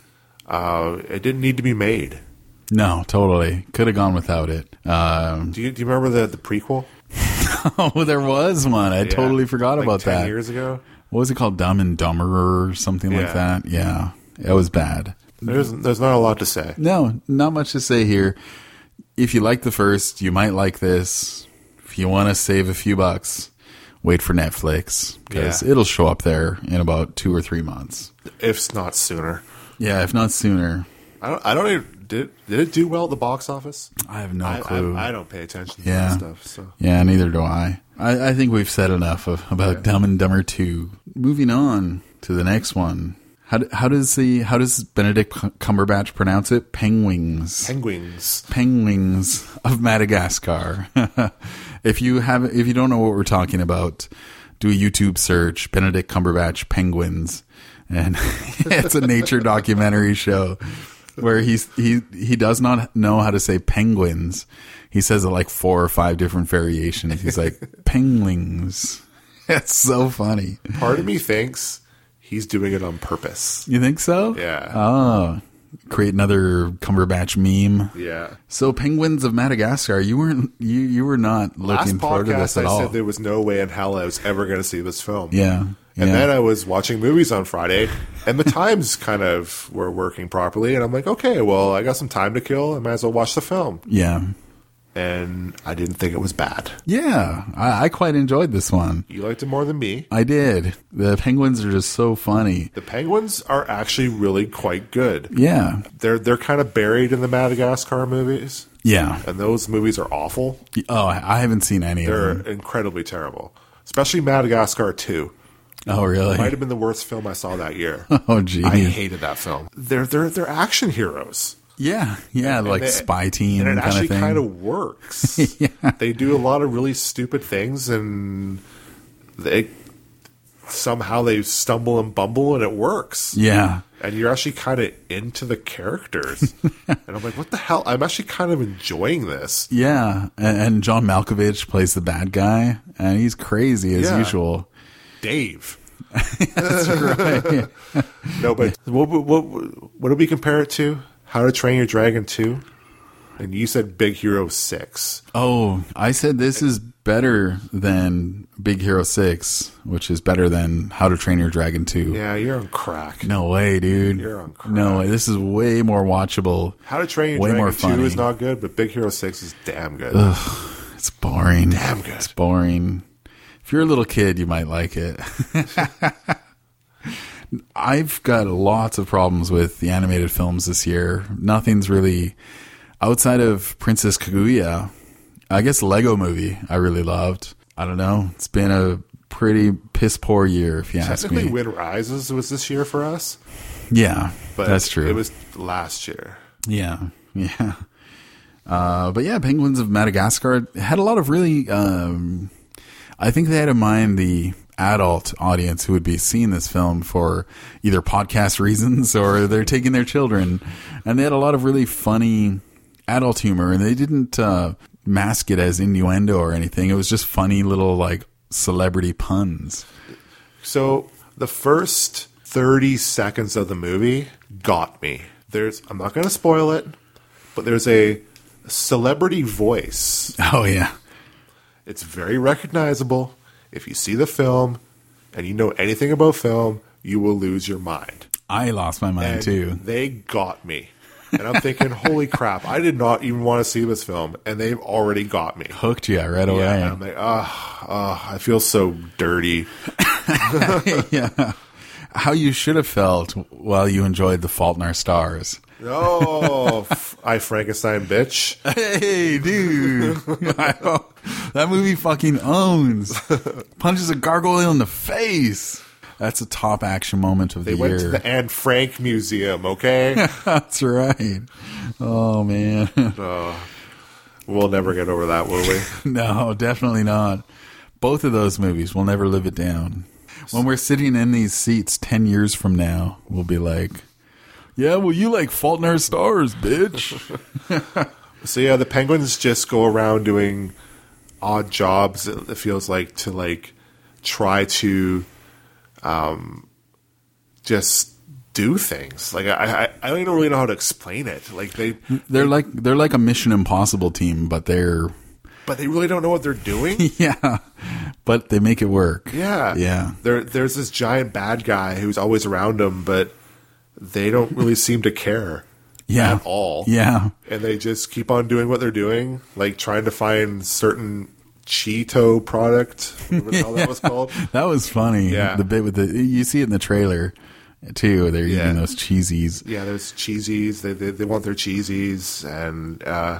uh, it didn't need to be made. No, totally. Could have gone without it. Um, Do you, do you remember the, the prequel? oh, there was one. I Yeah, totally forgot like about ten that. years ago? What was it called? Dumb and Dumber or something like Yeah. that? Yeah. It was bad. There's there's not a lot to say. No, not much to say here. If you like the first, you might like this. If you want to save a few bucks, wait for Netflix because Yeah. it'll show up there in about two or three months. If not sooner. Yeah, if not sooner. I don't. I don't even. Did did it do well at the box office? I have no I, clue. I, I don't pay attention to Yeah. that stuff. So Yeah, neither do I. I, I think we've said enough of, about Dumb and Dumber two. Moving on to the next one. How, do- how does the how does Benedict Cumberbatch pronounce it? Penguins. penguins. Penguins of Madagascar. if you have if you don't know what we're talking about, do a YouTube search Benedict Cumberbatch Penguins, and it's a nature documentary show where he's he he does not know how to say penguins. He says it like four or five different variations. He's like penguins. It's so funny. Part of me thinks he's doing it on purpose. You think so? Yeah. Oh, create another Cumberbatch meme. Yeah. So, Penguins of Madagascar, you weren't you you were not Last looking forward to this podcast, at I all. said there was no way in hell I was ever going to see this film. Yeah. And yeah. then I was watching movies on Friday, and the times kind of were working properly. And I'm like, okay, well, I got some time to kill. I might as well watch the film. yeah. And I didn't think it was bad. Yeah. I, I quite enjoyed this one. You liked it more than me. I did. The penguins are just so funny. The penguins are actually really quite good. Yeah. They're they're kind of buried in the Madagascar movies, Yeah. and those movies are awful. Oh, I I haven't seen any They're of them. incredibly terrible, especially Madagascar two. Oh, really? Might have been the worst film I saw that year. Oh, geez. I hated that film. They're they're they're action heroes. Yeah. Yeah. Like And it- spy team and it kind actually of thing. kind of works. Yeah. They do a lot of really stupid things, and they somehow they stumble and bumble, and it works. Yeah. And you're actually kind of into the characters, and I'm like, what the hell? I'm actually kind of enjoying this. Yeah. And, and John Malkovich plays the bad guy, and he's crazy as Yeah. usual. Dave. That's right. No, but what, what what do we compare it to? How to Train Your Dragon two? And you said Big Hero six. Oh, I said this is better than Big Hero six, which is better than How to Train Your Dragon two. Yeah, you're on crack. No way, dude. You're on crack. No way. This is way more watchable. How to Train Your way Dragon more two funny. is not good, but Big Hero six is damn good. Ugh, it's boring. Damn good. It's boring. If you're a little kid, you might like it. I've got lots of problems with the animated films this year. Nothing's really outside of Princess Kaguya. I guess Lego Movie I really loved. I don't know. It's been a pretty piss poor year, if you ask Technically, me. Wind Rises was this year for us, Yeah, but that's true. It was last year. Yeah, yeah. Uh, but yeah, Penguins of Madagascar had a lot of really. Um, I think they had in mind the adult audience who would be seeing this film for either podcast reasons or they're taking their children, and they had a lot of really funny adult humor, and they didn't uh, mask it as innuendo or anything. It was just funny little like celebrity puns. So the first thirty seconds of the movie got me. There's, I'm not going to spoil it, but there's a celebrity voice. Oh yeah. It's very recognizable. If you see the film and you know anything about film, you will lose your mind. I lost my mind And too. they got me. And I'm thinking, holy crap, I did not even want to see this film, and they've already got me. Hooked you right away. Yeah, and I'm like, oh, oh, I feel so dirty. Yeah. How you should have felt while you enjoyed The Fault in Our Stars. Oh, f- I Frankenstein bitch. Hey, dude. That movie fucking owns. Punches a gargoyle in the face. That's a top action moment of They the went year. to the Anne Frank Museum, okay? That's right. Oh, man. We'll never get over that, will we? No, definitely not. Both of those movies, we'll never live it down. When we're sitting in these seats ten years from now, we'll be like, yeah, well, you like Fault in Our Stars, bitch. So yeah, the Penguins just go around doing odd jobs, it feels like, to like try to um, just do things. Like I, I, I don't even really know how to explain it. Like they, They're like they're like a Mission Impossible team, but they're but they really don't know what they're doing. yeah, but they make it work. Yeah, Yeah. There, there's this giant bad guy who's always around them, but they don't really seem to care. Yeah. At all. Yeah. And they just keep on doing what they're doing, like trying to find certain Cheeto product, whatever the hell that was called. That was funny. Yeah. The bit with the you see it in the trailer too. They're Yeah. eating those cheesies. Yeah, there's cheesies. They they, they want their cheesies, and uh,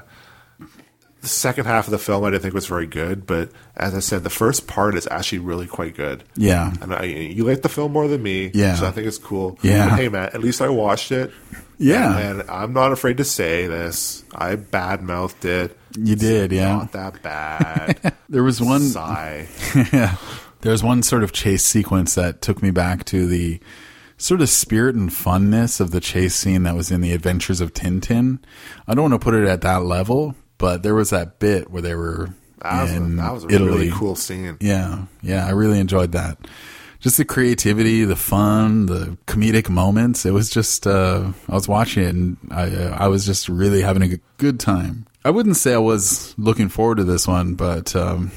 the second half of the film I didn't think was very good. But as I said, the first part is actually really quite good. Yeah. And I, you like the film more than me, Yeah. so I think it's cool. Yeah. But hey, man, at least I watched it. Yeah. And, and I'm not afraid to say this. I badmouthed it. You did, yeah. Not that bad. There was one Sigh. yeah. There was one sort of chase sequence that took me back to the sort of spirit and funness of the chase scene that was in The Adventures of Tintin. I don't want to put it at that level, but there was that bit where they were That was, a, in that was a Italy. really cool scene. Yeah, yeah, I really enjoyed that. Just the creativity, the fun, the comedic moments. It was just, uh, I was watching it and I, uh, I was just really having a good time. I wouldn't say I was looking forward to this one, but um,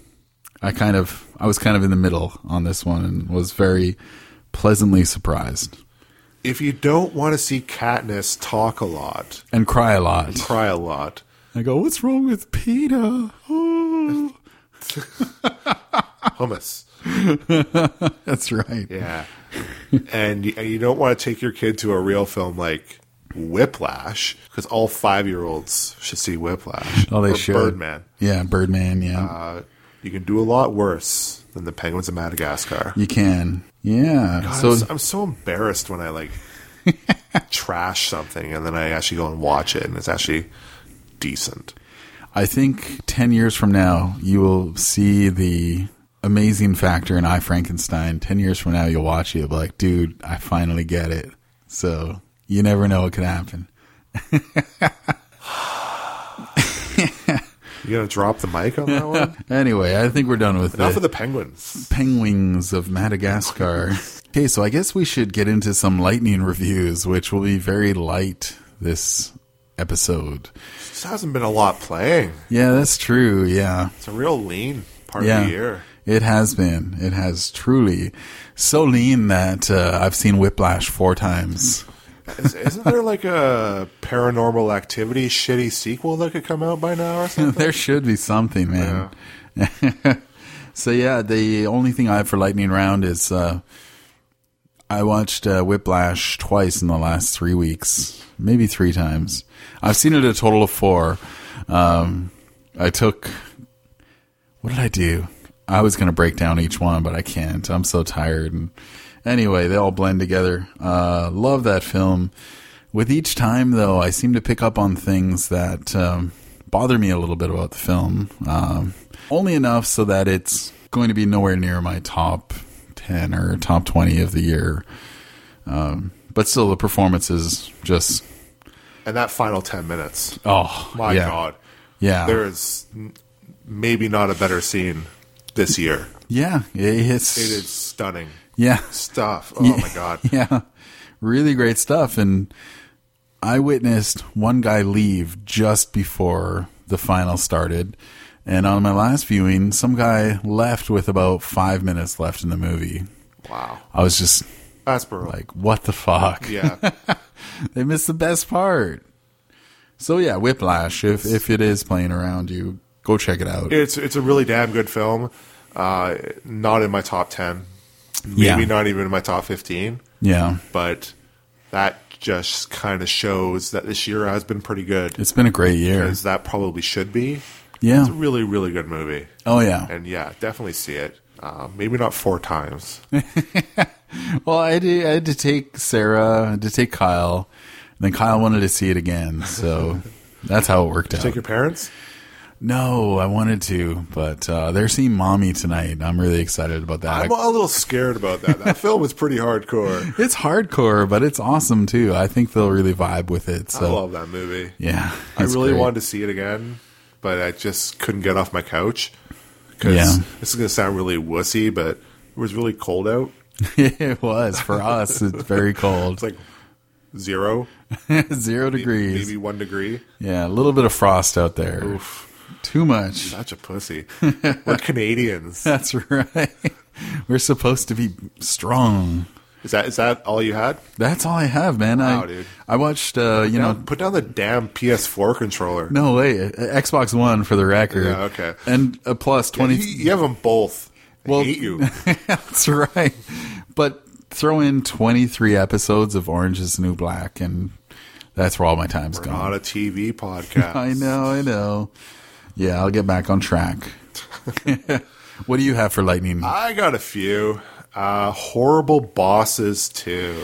I kind of, I was kind of in the middle on this one and was very pleasantly surprised. If you don't want to see Katniss talk a lot, And cry a lot. cry a lot, I go, what's wrong with Peter? Oh. hummus. That's right. Yeah. and, you, and you don't want to take your kid to a real film like Whiplash, because all five-year-olds should see Whiplash. Oh, they or should. Birdman. Yeah, Birdman, yeah. Uh, you can do a lot worse than the Penguins of Madagascar. You can. Yeah. God, so I'm, so, I'm so embarrassed when I like trash something and then I actually go and watch it and it's actually decent. I think ten years from now, you will see the amazing factor in I, Frankenstein. ten years from now, you'll watch it. You'll be like, dude, I finally get it. So you never know what could happen. You gonna drop the mic on that one? Anyway, I think we're done with Enough the of the penguins. penguins of Madagascar. Okay, so I guess we should get into some lightning reviews, which will be very light this episode. This hasn't been a lot playing. Yeah, that's true. Yeah. It's a real lean part Yeah. of the year. It has been. It has truly so lean that uh, I've seen Whiplash four times. Is, isn't there like a Paranormal Activity shitty sequel that could come out by now or something? There should be something, man. So yeah, the only thing I have for lightning round is uh, I watched uh, Whiplash twice in the last three weeks, maybe three times. I've seen it a total of four. Um, I took, what did I do? I was going to break down each one, but I can't. I'm so tired. And anyway, they all blend together. Uh, love that film. With each time, though, I seem to pick up on things that um, bother me a little bit about the film. Um, only enough so that it's going to be nowhere near my top ten or top twenty of the year. Um, but still, the performance is just... And that final ten minutes. Oh, My yeah. God. Yeah. There is n- maybe not a better scene this year. Yeah. It's, It is stunning Yeah. stuff. Oh, my God. Yeah. Really great stuff. And I witnessed one guy leave just before the final started. And on my last viewing, some guy left with about five minutes left in the movie. Wow. I was just That's brutal. like, what the fuck? Yeah. They missed the best part. So yeah, Whiplash, if if it is playing around you, go check it out. It's it's a really damn good film. Uh, not in my top ten. Maybe Yeah. not even in my top fifteen. Yeah. But that just kind of shows that this year has been pretty good. It's been a great year. As that probably should be. Yeah. It's a really, really good movie. Oh yeah. And yeah, definitely see it. Uh, maybe not four times. Well, I had, to, I had to take Sarah, I had to take Kyle, and then Kyle wanted to see it again. So that's how it worked out. Take your parents? No, I wanted to, but uh, they're seeing Mommy tonight. I'm really excited about that. I'm a little scared about that. That film is pretty hardcore. It's hardcore, but it's awesome too. I think they'll really vibe with it. So I love that movie. yeah, I it's really great. wanted to see it again, but I just couldn't get off my couch. Because Yeah. this is going to sound really wussy, but it was really cold out. It was for us. It's very cold. It's like zero, Zero degrees. maybe one degree. Yeah, a little bit of frost out there. Too much. Such a pussy. We're Canadians. That's right. We're supposed to be strong. Is that is that all you had? That's all I have, man. Wow, I, dude. I watched, uh, you know, Down- put down the damn P S four controller. no way, uh, Xbox One for the record. Yeah, okay. And a plus Yeah, twenty. you, you have them both. I Well- hate you. That's right. But throw in twenty-three episodes of Orange is the New Black, and that's where all my time's We're gone. not a T V podcast. I know, I know. Yeah, I'll get back on track. What do you have for lightning? I got a few. Uh, Horrible Bosses too.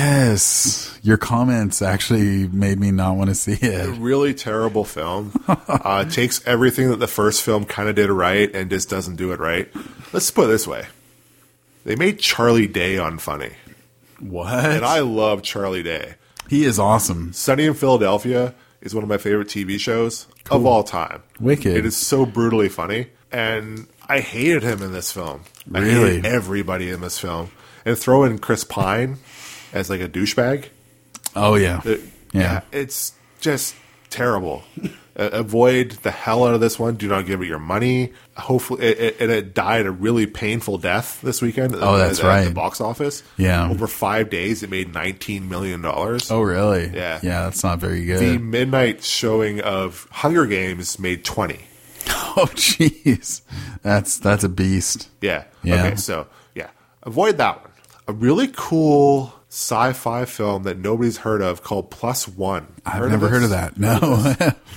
Yes, your comments actually made me not want to see it. Really terrible film. uh, it takes everything that the first film kind of did right and just doesn't do it right. Let's put it this way. They made Charlie Day unfunny. What? And I love Charlie Day. He is awesome. Sunny in Philadelphia is one of my favorite T V shows of all time. Wicked. It is so brutally funny. And I hated him in this film. I Really? hated everybody in this film. And throw in Chris Pine as like a douchebag. Oh yeah, It- yeah. It's just terrible. uh, avoid the hell out of this one. Do not give it your money. Hopefully, it, it, and it died a really painful death this weekend. Oh, that's at, at right. the box office. Yeah. Over five days, it made nineteen million dollars. Oh really? Yeah. Yeah, that's not very good. The midnight showing of Hunger Games made twenty. Oh jeez, that's that's a beast. Yeah. Yeah. Okay, so, yeah. Avoid that one. A really cool sci-fi film that nobody's heard of called Plus One. I've never heard of this? that. No.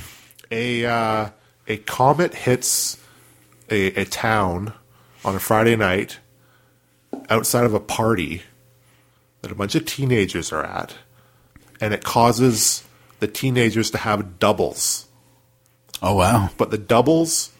A, uh, a comet hits a, a town on a Friday night outside of a party that a bunch of teenagers are at, and it causes the teenagers to have doubles. Oh wow. But the doubles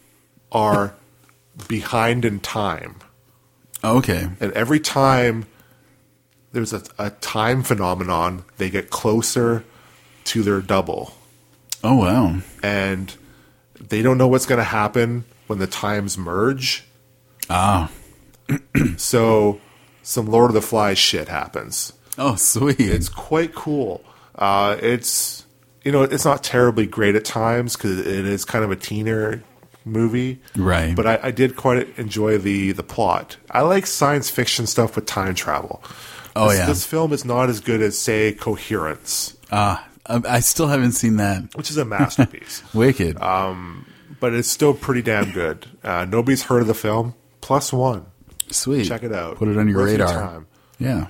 are behind in time. Okay. And every time there's a, a time phenomenon, they get closer to their double. Oh wow. And they don't know what's going to happen when the times merge. Ah. So some Lord of the Flies shit happens. Oh, sweet. It's quite cool. Uh, it's, you know, it's not terribly great at times because it is kind of a teener movie. Right. But I, I did quite enjoy the, the plot. I like science fiction stuff with time travel. Oh, this, yeah. This film is not as good as, say, Coherence, Ah, I I still haven't seen that. which is a masterpiece. Wicked. But it's still pretty damn good. Uh, nobody's heard of the film. Plus one. Sweet. Check it out. Put it on your Worth radar. time. Yeah.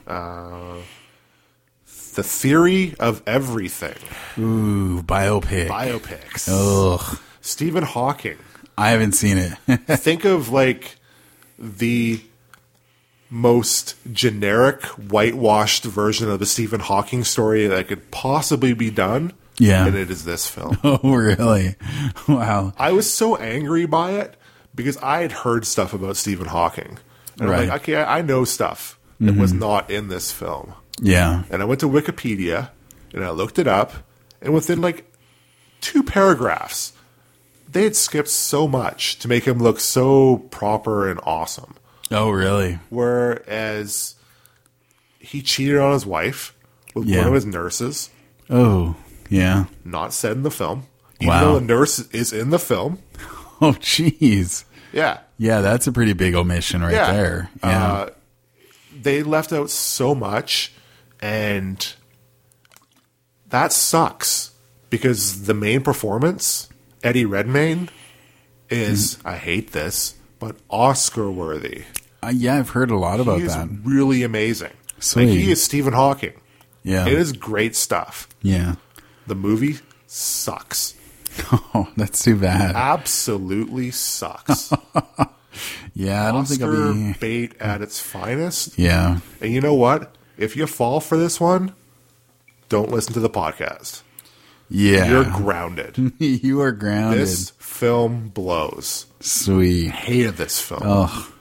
The Theory of Everything. Ooh, biopic. Biopics. Ugh. Stephen Hawking. I haven't seen it. Think of like the most generic, whitewashed version of the Stephen Hawking story that could possibly be done. Yeah. And it is this film. Oh, really? Wow. I was so angry by it because I had heard stuff about Stephen Hawking. And Right. I'm like, okay, I know stuff that was not in this film. Yeah. And I went to Wikipedia and I looked it up, and within like two paragraphs, they had skipped so much to make him look so proper and awesome. Oh, really? Whereas he cheated on his wife with Yeah. one of his nurses, Oh, yeah. not said in the film. Even Wow. though the nurse is in the film. Oh, jeez. Yeah. Yeah, that's a pretty big omission right Yeah. there. Yeah. Uh, they left out so much, and that sucks because the main performance, Eddie Redmayne, is, Mm-hmm. I hate this, but Oscar worthy. Uh, yeah, I've heard a lot about He is that. really amazing. Sweet. Like, he is Stephen Hawking. Yeah. It is great stuff. Yeah. The movie sucks. Oh, that's too bad. Absolutely sucks. Yeah, I don't think Oscar I'll be. bait at its finest. Yeah. And you know what? If you fall for this one, don't listen to the podcast. Yeah. You're grounded. You are grounded. This film blows. Sweet. Hated this film. Oh.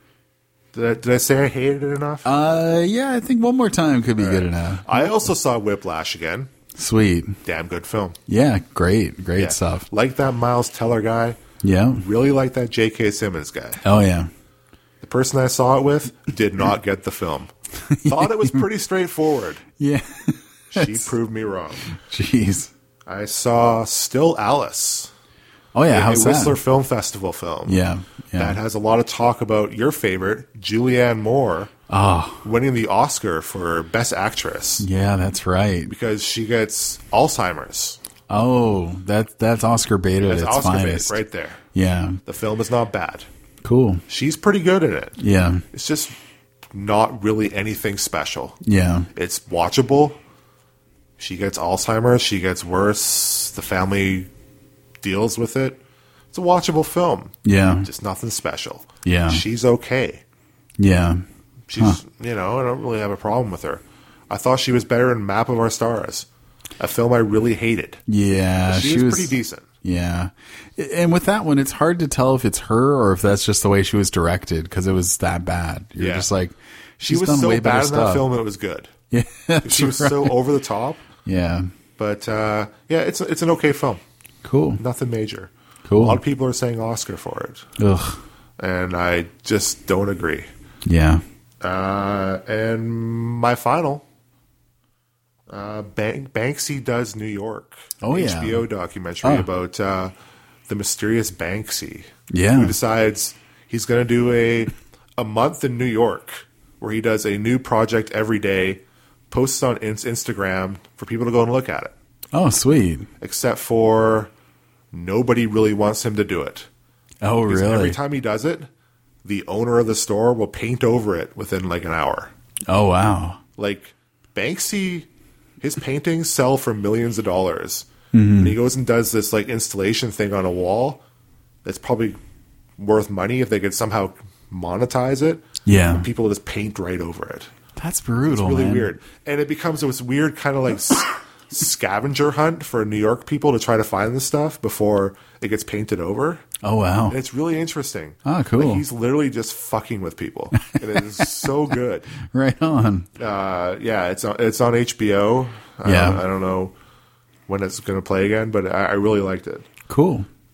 Did I, did I say I hated it enough? Uh, yeah, I think one more time could be good enough. I also saw Whiplash again. Sweet. Damn good film. Yeah, great. Great Yeah. stuff. Like that Miles Teller guy. Yeah. Really like that J K. Simmons guy. Oh, yeah. The person I saw it with did not get the film. Thought it was pretty straightforward. Yeah. She proved me wrong. Jeez. I saw Still Alice. Oh, yeah. a How's Whistler that? Film Festival film. Yeah. Yeah. That has a lot of talk about your favorite, Julianne Moore, Oh, winning the Oscar for Best Actress yeah, that's right. because she gets Alzheimer's. Oh, that that's Oscar bait at That's its Oscar bait finest. right there. Yeah. The film is not bad. Cool. She's pretty good in it. Yeah. It's just not really anything special. Yeah. It's watchable. She gets Alzheimer's. She gets worse. The family deals with it. It's a watchable film. Yeah. Just nothing special. Yeah. She's okay. Yeah. She's, you know, I don't really have a problem with her. I thought she was better in Map of Our Stars, a film I really hated. Yeah. She, was, pretty decent. Yeah. And with that one, it's hard to tell if it's her or if that's just the way she was directed because it was that bad. You're Yeah. just like, She she's was done so way bad better in stuff. that film, it was good. Yeah. That's She was right. so over the top. Yeah. But, uh, yeah, it's it's an okay film. Cool. Nothing major. Cool. A lot of people are saying Oscar for it. Ugh. And I just don't agree. Yeah. Uh, and my final, uh, Bank- Banksy Does New York. Oh, An yeah. H B O documentary Oh. about uh, the mysterious Banksy. Yeah. Who decides he's going to do a, a month in New York where he does a new project every day, posts on ins- Instagram for people to go and look at it. Oh, sweet. Except for nobody really wants him to do it. Oh, Because really? every time he does it, the owner of the store will paint over it within like an hour. Oh, wow. Like Banksy, his paintings sell for millions of dollars. Mm-hmm. And he goes and does this like installation thing on a wall that's probably worth money if they could somehow monetize it. Yeah. And people just paint right over it. That's brutal, It's really man. weird. And it becomes this weird kind of like s- scavenger hunt for New York people to try to find this stuff before it gets painted over. Oh, wow. And it's really interesting. Ah, cool. Like, he's literally just fucking with people. And it is so good. Right on. Uh, yeah, it's on, it's on H B O. Uh, Yeah. I don't know when it's going to play again, but I, I really liked it. Cool.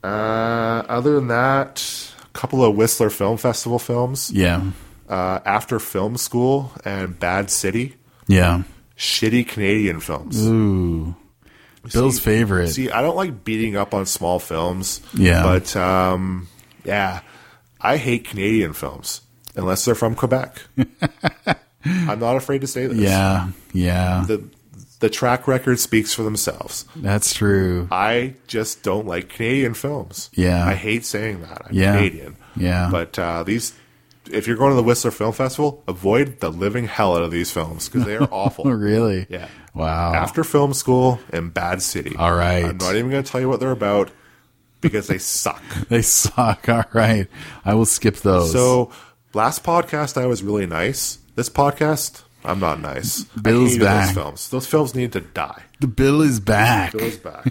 Uh, other than that, a couple of Whistler Film Festival films. Yeah. Uh, After Film School and Bad City. Yeah. Shitty Canadian films. Ooh. Bill's See- favorite. See, I don't like beating up on small films. Yeah. But, um, yeah, I hate Canadian films unless they're from Quebec. I'm not afraid to say this. yeah. Yeah. The, the track record speaks for themselves. That's true. I just don't like Canadian films. Yeah. I hate saying that. I'm Yeah. Canadian. Yeah. But uh, these, if you're going to the Whistler Film Festival, avoid the living hell out of these films because they are awful. Oh, really? Yeah. Wow. After Film School and Bad City. All right. I'm not even going to tell you what they're about because they suck. They suck. All right. I will skip those. So, last podcast I was really nice. This podcast, I'm not nice. Bill's I hated back. Those films. Those films need to die. the bill is back. Bill's back.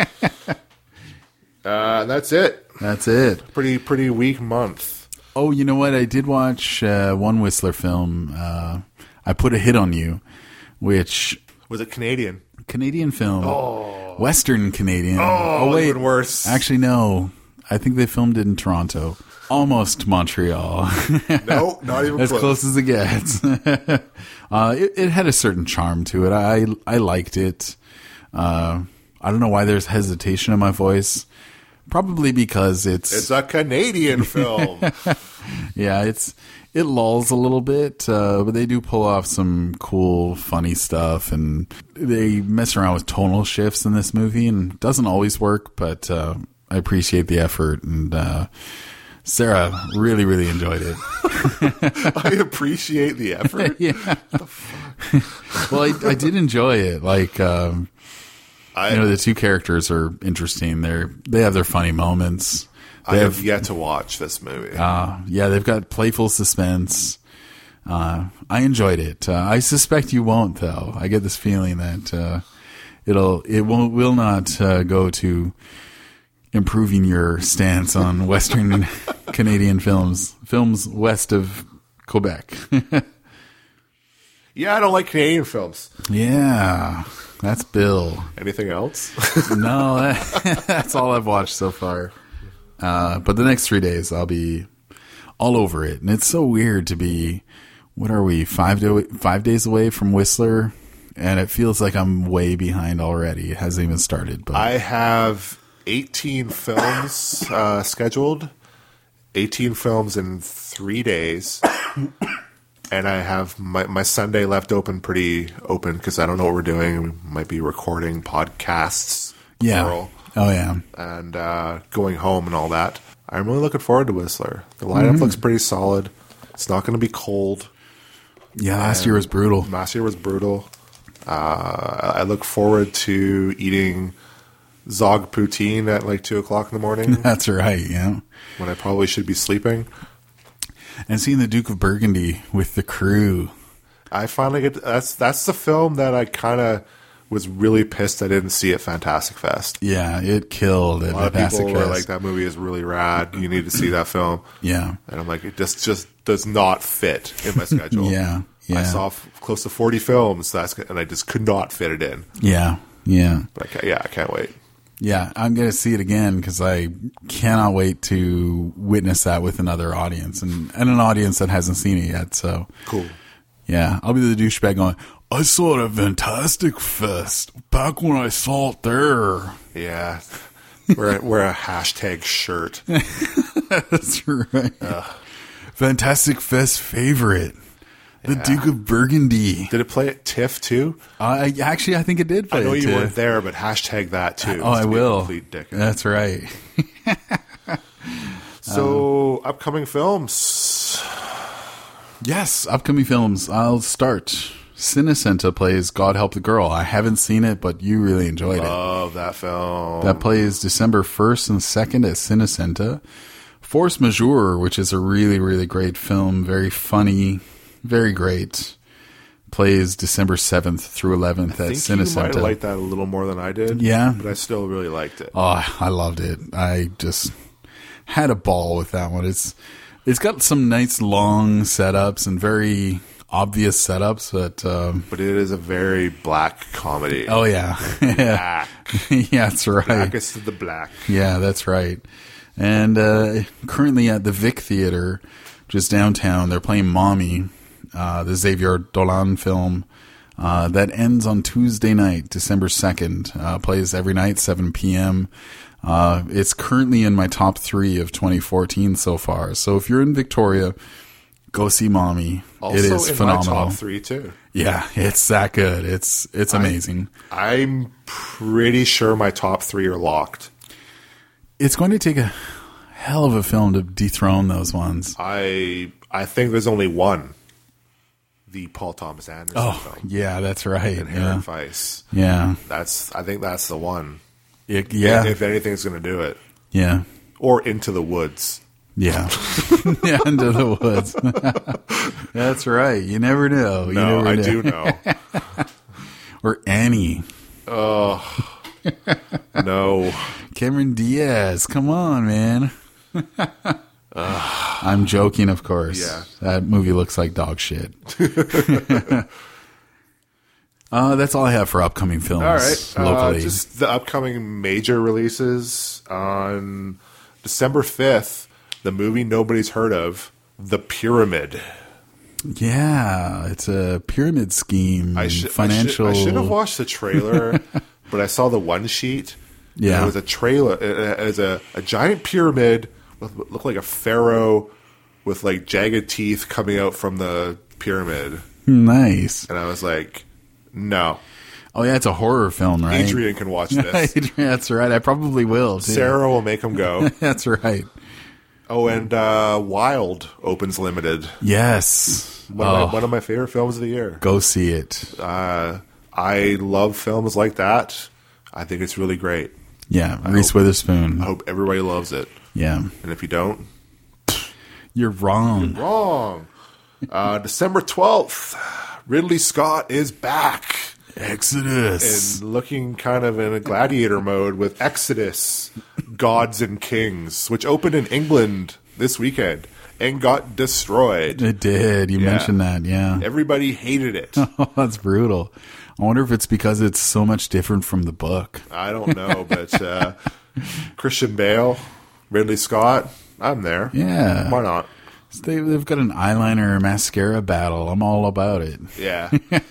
uh, that's it. That's it. Pretty pretty weak month. Oh, you know what? I did watch uh, one Whistler film. Uh, I Put a Hit on You, which Was it Canadian? Canadian film, Western Canadian. Oh, wait, even worse. Actually, no. I think they filmed it in Toronto, almost Montreal. No, not even as close. close as it gets. uh, it, it had a certain charm to it. I I liked it. Uh, I don't know why there's hesitation in my voice. Probably because it's, It's a Canadian film. yeah, it's it lulls a little bit, uh, but they do pull off some cool, funny stuff, and they mess around with tonal shifts in this movie, and it doesn't always work, but uh, I appreciate the effort, and uh, Sarah really, really enjoyed it. I appreciate the effort. Yeah. Well, I, I did enjoy it. Like, um, I, you know, the two characters are interesting. They're they have their funny moments. I They have have, yet to watch this movie. uh, yeah, they've got playful suspense. Uh, I enjoyed it. Uh, I suspect you won't, though. I get this feeling that uh, it'll it won't will not uh, go to improving your stance on Western Canadian films, films west of Quebec. Yeah, I don't like Canadian films. Yeah, that's Bill. Anything else? No, that, that's all I've watched so far. Uh, but the next three days, I'll be all over it. And it's so weird to be, what are we, five, do- five days away from Whistler? And it feels like I'm way behind already. It hasn't even started. But I have eighteen films uh, scheduled, eighteen films in three days. And I have my, my Sunday left open pretty open because I don't know what we're doing. We might be recording podcasts. yeah. plural, Oh, yeah. and uh, going home and all that. I'm really looking forward to Whistler. The lineup Mm-hmm. looks pretty solid. It's not going to be cold. Yeah, last year was brutal. Last year was brutal. Uh, I look forward to eating Zog poutine at like two o'clock in the morning That's right, yeah. when I probably should be sleeping. And seeing the Duke of Burgundy with the crew. I finally get that's that's the film that I kind of was really pissed I didn't see at Fantastic Fest. Yeah, it killed at A lot of Fantastic people were Fest. like, "That movie is really rad. You need to see that film." Yeah. And I'm like, it just just does not fit in my schedule. Yeah, yeah. I saw f- close to forty films, that's and I just could not fit it in. Yeah, yeah. But I can't, yeah, I can't wait. Yeah, I'm going to see it again because I cannot wait to witness that with another audience and, and an audience that hasn't seen it yet. So, Cool. yeah, I'll be the douchebag going, I saw it at Fantastic Fest back when I saw it there. Yeah. Wear, a- wear a hashtag shirt. That's right. Fantastic Fest favorite. The Duke of Burgundy. Did it play at TIFF too? I actually, I think it did play I know it you too. weren't there, but hashtag that too. Oh, I To be a will. complete dick. That's right. So, upcoming films. Yes, upcoming films. I'll start. Cinecenta plays God Help the Girl. I haven't seen it, but you really enjoyed it. Love that film. That plays December first and second at Cinecenta. Force Majeure, which is a really, really great film. Very funny. Very great. Plays December seventh through eleventh I at think you might have Cinecenta. liked that a little more than I did. Yeah. But I still really liked it. Oh, I loved it. I just had a ball with that one. It's it's got some nice long setups and very obvious setups, but um, But it is a very black comedy. oh yeah, yeah, Black. yeah, that's right. Blackest of the black. Yeah, that's right. And uh, currently at the Vic Theater, just downtown, they're playing Mommy, uh, the Xavier Dolan film. Uh, that ends on Tuesday night, December second. Uh, plays every night, seven p.m. Uh, it's currently in my top three of twenty fourteen so far. So if you're in Victoria, go see Mommy. Also it is in phenomenal. my top three, too. Yeah, it's that good. It's it's amazing. I'm pretty sure my top three are locked. It's going to take a hell of a film to dethrone those ones. I I think there's only one. The Paul Thomas Anderson Oh, film. yeah, that's right. Inherent Yeah. Vice. Yeah. That's I think that's the one. It, yeah. If anything's going to do it. Yeah. Or Into the Woods. Yeah. yeah, Into the Woods. That's right. You never know. You No, never I know. do know. Or Annie. No. Cameron Diaz. Come on, man. I'm joking, of course. Yeah. That movie looks like dog shit. uh, that's all I have for upcoming films All right. Uh, locally. just the upcoming major releases on December fifth, the movie nobody's heard of, The Pyramid. Yeah, it's a pyramid scheme. I, should financial. I, should, I should have watched the trailer, but I saw the one sheet. Yeah. And it was a trailer. It was a, a giant pyramid with what looked like a pharaoh with like jagged teeth coming out from the pyramid. Nice. And I was like, no. Oh yeah, it's a horror film, right? Adrian can watch this. Adrian, that's right. I probably will. Too. Sarah will make him go. That's right. Oh, and uh, Wild opens limited. Yes. One, oh, of my, one of my favorite films of the year. go see it. Uh, I love films like that. I think it's really great. Yeah, Reese Witherspoon. I hope everybody loves it. Yeah, And if you don't, you're wrong. wrong. Uh, December twelfth, Ridley Scott is back Exodus. and looking kind of in a gladiator mode with Exodus, Gods and Kings, which opened in England this weekend and got destroyed. It did. You Yeah. mentioned that. Yeah. Everybody hated it. Oh, that's brutal. I wonder if it's because it's so much different from the book. I don't know, but uh, Christian Bale, Ridley Scott, I'm there. Yeah. Why not? They, they've got an eyeliner mascara battle. I'm all about it. Yeah.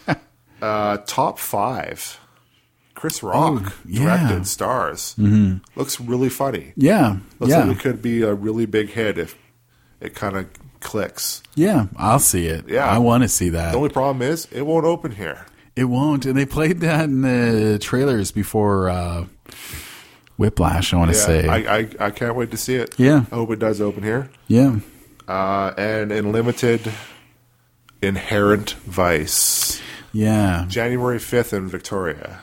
uh, top five. Chris Rock Oh, yeah. directed, stars. Mm-hmm. Looks really funny. Yeah. Looks yeah. like it could be a really big hit if it kind of clicks. Yeah. I'll see it. Yeah. I want to see that. The only problem is it won't open here. It won't. And they played that in the trailers before uh, Whiplash, I want to Yeah, say. I, I I can't wait to see it. Yeah. I hope it does open here. yeah. Uh, and in limited, Inherent Vice, Yeah. January fifth in Victoria.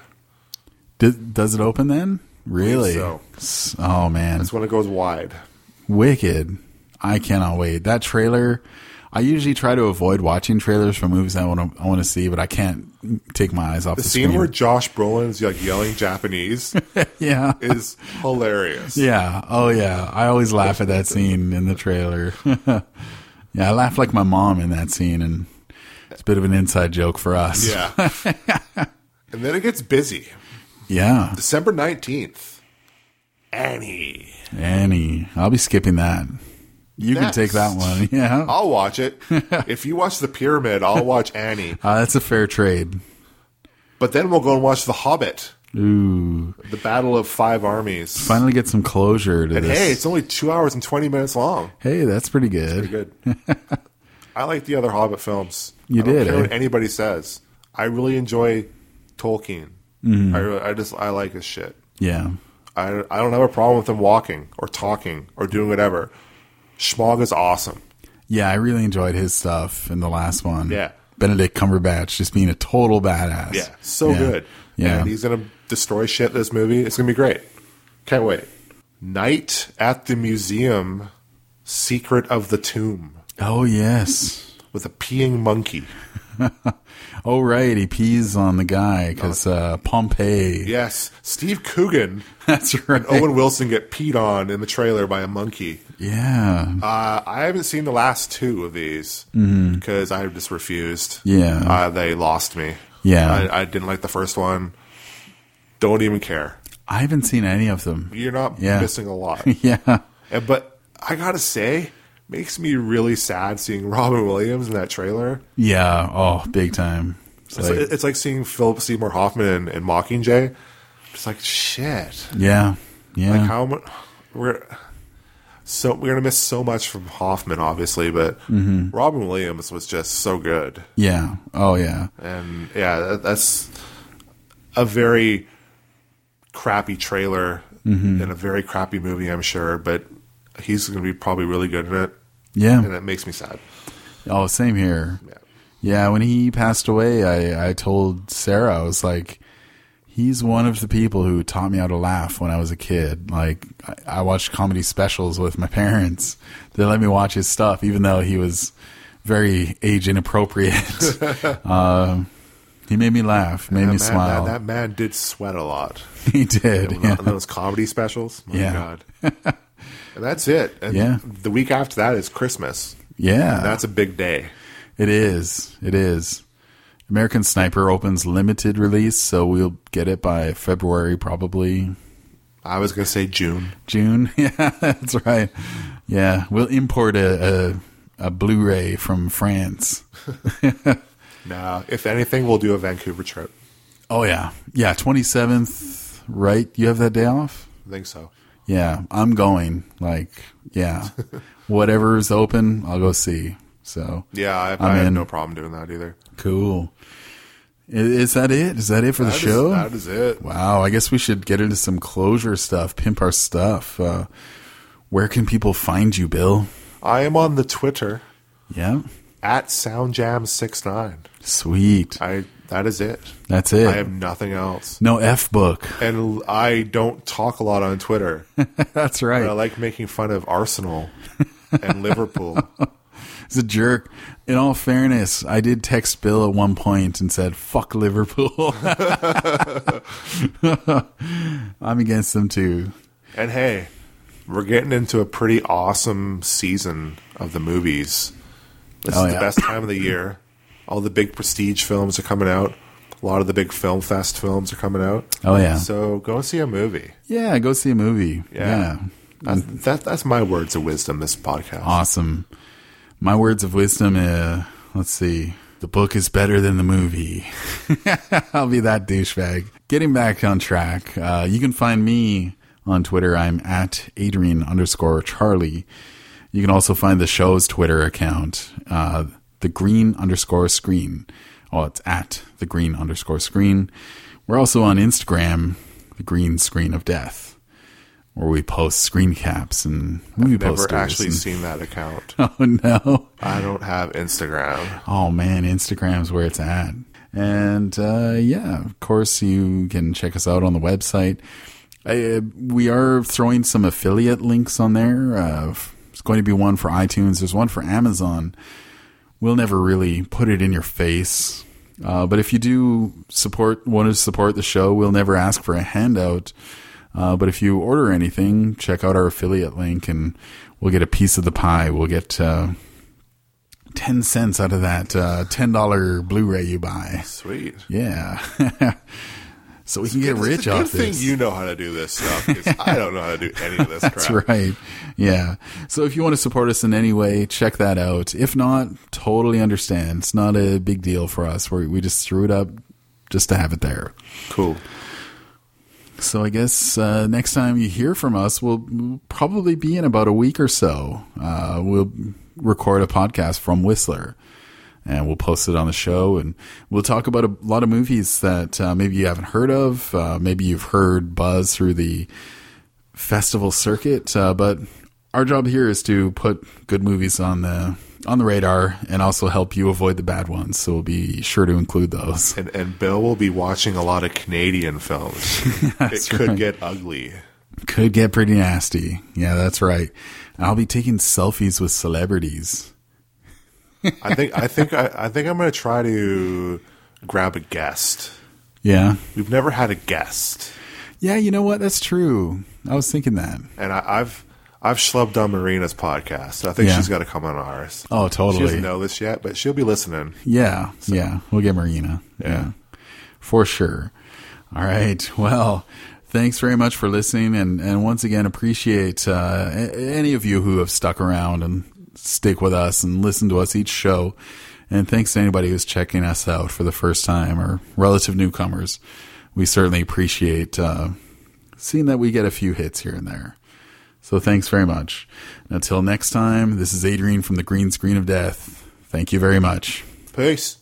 D- does it open then? Really? so. S- Oh, man. That's when it goes wide. Wicked. I cannot wait. That trailer, I usually try to avoid watching trailers for movies I want to I want to see, but I can't take my eyes off The the, scene screen. where Josh Brolin's like yelling Japanese yeah. is hilarious. Yeah. Oh, yeah. I always laugh at that scene in the trailer. Yeah, I laugh like my mom in that scene, and it's a bit of an inside joke for us. Yeah. And then it gets busy. Yeah. December nineteenth, Annie. Annie. I'll be skipping that. You Next. can take that one. Yeah. I'll watch it. If you watch The Pyramid, I'll watch Annie. Uh, that's a fair trade. But then we'll go and watch The Hobbit, Ooh. The Battle of Five Armies. Finally get some closure to And this. hey, it's only two hours and twenty minutes long. Hey, that's pretty good. Pretty good. I like the other Hobbit films. You I don't did, care eh? what anybody says. I really enjoy Tolkien. Mm-hmm. I, really, I just I like his shit. Yeah. I, I don't have a problem with him walking or talking or doing whatever. Schmog is awesome. Yeah, I really enjoyed his stuff in the last one. Yeah. Benedict Cumberbatch just being a total badass. Yeah, so Yeah. good. Yeah. And he's going to destroy shit in this movie. It's going to be great. Can't wait. Night at the Museum, Secret of the Tomb Oh, yes. with a peeing monkey. Oh, right. He pees on the guy because uh, Pompeii. Yes, Steve Coogan That's right. and Owen Wilson get peed on in the trailer by a monkey. Yeah. Uh, I haven't seen the last two of these because I just refused. Yeah. Uh, they lost me. Yeah. I, I didn't like the first one. Don't even care. I haven't seen any of them. You're not Yeah. missing a lot. Yeah. And- But I gotta say, makes me really sad seeing Robin Williams in that trailer. Yeah. Oh, big time. It's It's like- like, it's like seeing Philip Seymour Hoffman in, in Mockingjay. It's like shit. yeah. Yeah. Like how much we're so we're gonna miss so much from Hoffman, obviously, but Mm-hmm. Robin Williams was just so good, yeah. Oh, yeah. and yeah, that, that's a very crappy trailer Mm-hmm. and a very crappy movie, I'm sure, but he's gonna be probably really good in it, Yeah. and it makes me sad. Oh, same here. Yeah. Yeah, when he passed away, I, I told Sarah, I was like, he's one of the people who taught me how to laugh when I was a kid. Like, I, I watched comedy specials with my parents. They let me watch his stuff, even though he was very age inappropriate. um, he made me laugh, made That me man, smile. That, that man did sweat a lot. He did. In Yeah. those comedy specials. My Yeah. God. And that's it. And Yeah. the week after that is Christmas. Yeah. And that's a big day. It is. It is. American Sniper opens limited release, so we'll get it by February, probably I was going to say June. June. Yeah, that's right. Yeah, we'll import a a, a Blu-ray from France. Now, if anything, we'll do a Vancouver trip. Oh yeah, yeah. twenty-seventh, right? You have that day off? I think so. Yeah, I'm going. Like, yeah, whatever's open, I'll go see. So Yeah, I, I'm I have in. no problem doing that either. Cool. I- Is that it? Is that it for the That is- show? that is it. Wow, I guess we should get into some closure stuff, pimp our stuff. Uh, where can people find you, Bill? I am on the Twitter Yeah, at SoundJam sixty-nine. sweet. I That is it. That's it. I have nothing else. No F book. And I don't talk a lot on Twitter. That's right. But I like making fun of Arsenal and Liverpool. He's a jerk. In all fairness, I did text Bill at one point and said, fuck Liverpool. I'm against them too. And hey, we're getting into a pretty awesome season of the movies. This Oh, is yeah. the best time of the year. All the big prestige films are coming out. A lot of the big film fest films are coming out. Oh, yeah. So go and see a movie. Yeah, go see a movie. Yeah. Yeah. That, that, that's my words of wisdom, this podcast. Awesome. My words of wisdom, uh, let's see. The book is better than the movie. I'll be that douchebag. Getting back on track, uh, you can find me on Twitter. I'm at Adrian underscore Charlie. You can also find the show's Twitter account, uh, the green underscore screen. Oh, it's at the green underscore screen. We're also on Instagram, the green screen of death, where we post screen caps and movie Never posters. actually and- seen that account. Oh, no. I don't have Instagram. Oh, man, Instagram's where it's at. And, uh, yeah, of course, you can check us out on the website. Uh, we are throwing some affiliate links on there. Uh, there's going to be one for iTunes. There's one for Amazon. We'll never really put it in your face. Uh, but if you do support, want to support the show, we'll never ask for a handout. Uh, but if you order anything, check out our affiliate link and we'll get a piece of the pie. We'll get uh, ten cents out of that uh, ten dollars Blu-ray you buy. Sweet. Yeah. So we can get It's rich a good off thing this. you know how to do this stuff because I don't know how to do any of this That's crap. right. Yeah. So if you want to support us in any way, check that out. If not, totally understand. It's not a big deal for us. We we just threw it up just to have it there. Cool. So I guess uh, next time you hear from us, we'll, we'll probably be in about a week or so. Uh, we'll record a podcast from Whistler, and we'll post it on the show. And we'll talk about a lot of movies that uh, maybe you haven't heard of. Uh, maybe you've heard buzz through the festival circuit. Uh, but our job here is to put good movies on the on the radar and also help you avoid the bad ones. So we'll be sure to include those. And, and Bill will be watching a lot of Canadian films. It could right. get ugly. Could get pretty nasty. Yeah, that's right. And I'll be taking selfies with celebrities. I think I think I, I think I'm going to try to grab a guest. Yeah. We've never had a guest. Yeah, you know what? That's true. I was thinking that. And I, I've I've schlubbed on Marina's podcast. So I think Yeah. she's got to come on ours. Oh, She totally. doesn't know this yet, but she'll be listening. Yeah, yeah. We'll get Marina. Yeah. Yeah. For sure. All right. Well, thanks very much for listening. And, and once again, appreciate uh, a- any of you who have stuck around and stick with us and listen to us each show. And thanks to anybody who's checking us out for the first time or relative newcomers. We certainly appreciate uh, seeing that we get a few hits here and there. So thanks very much. And until next time, this is Adrian from the Green Screen of Death. Thank you very much. Peace.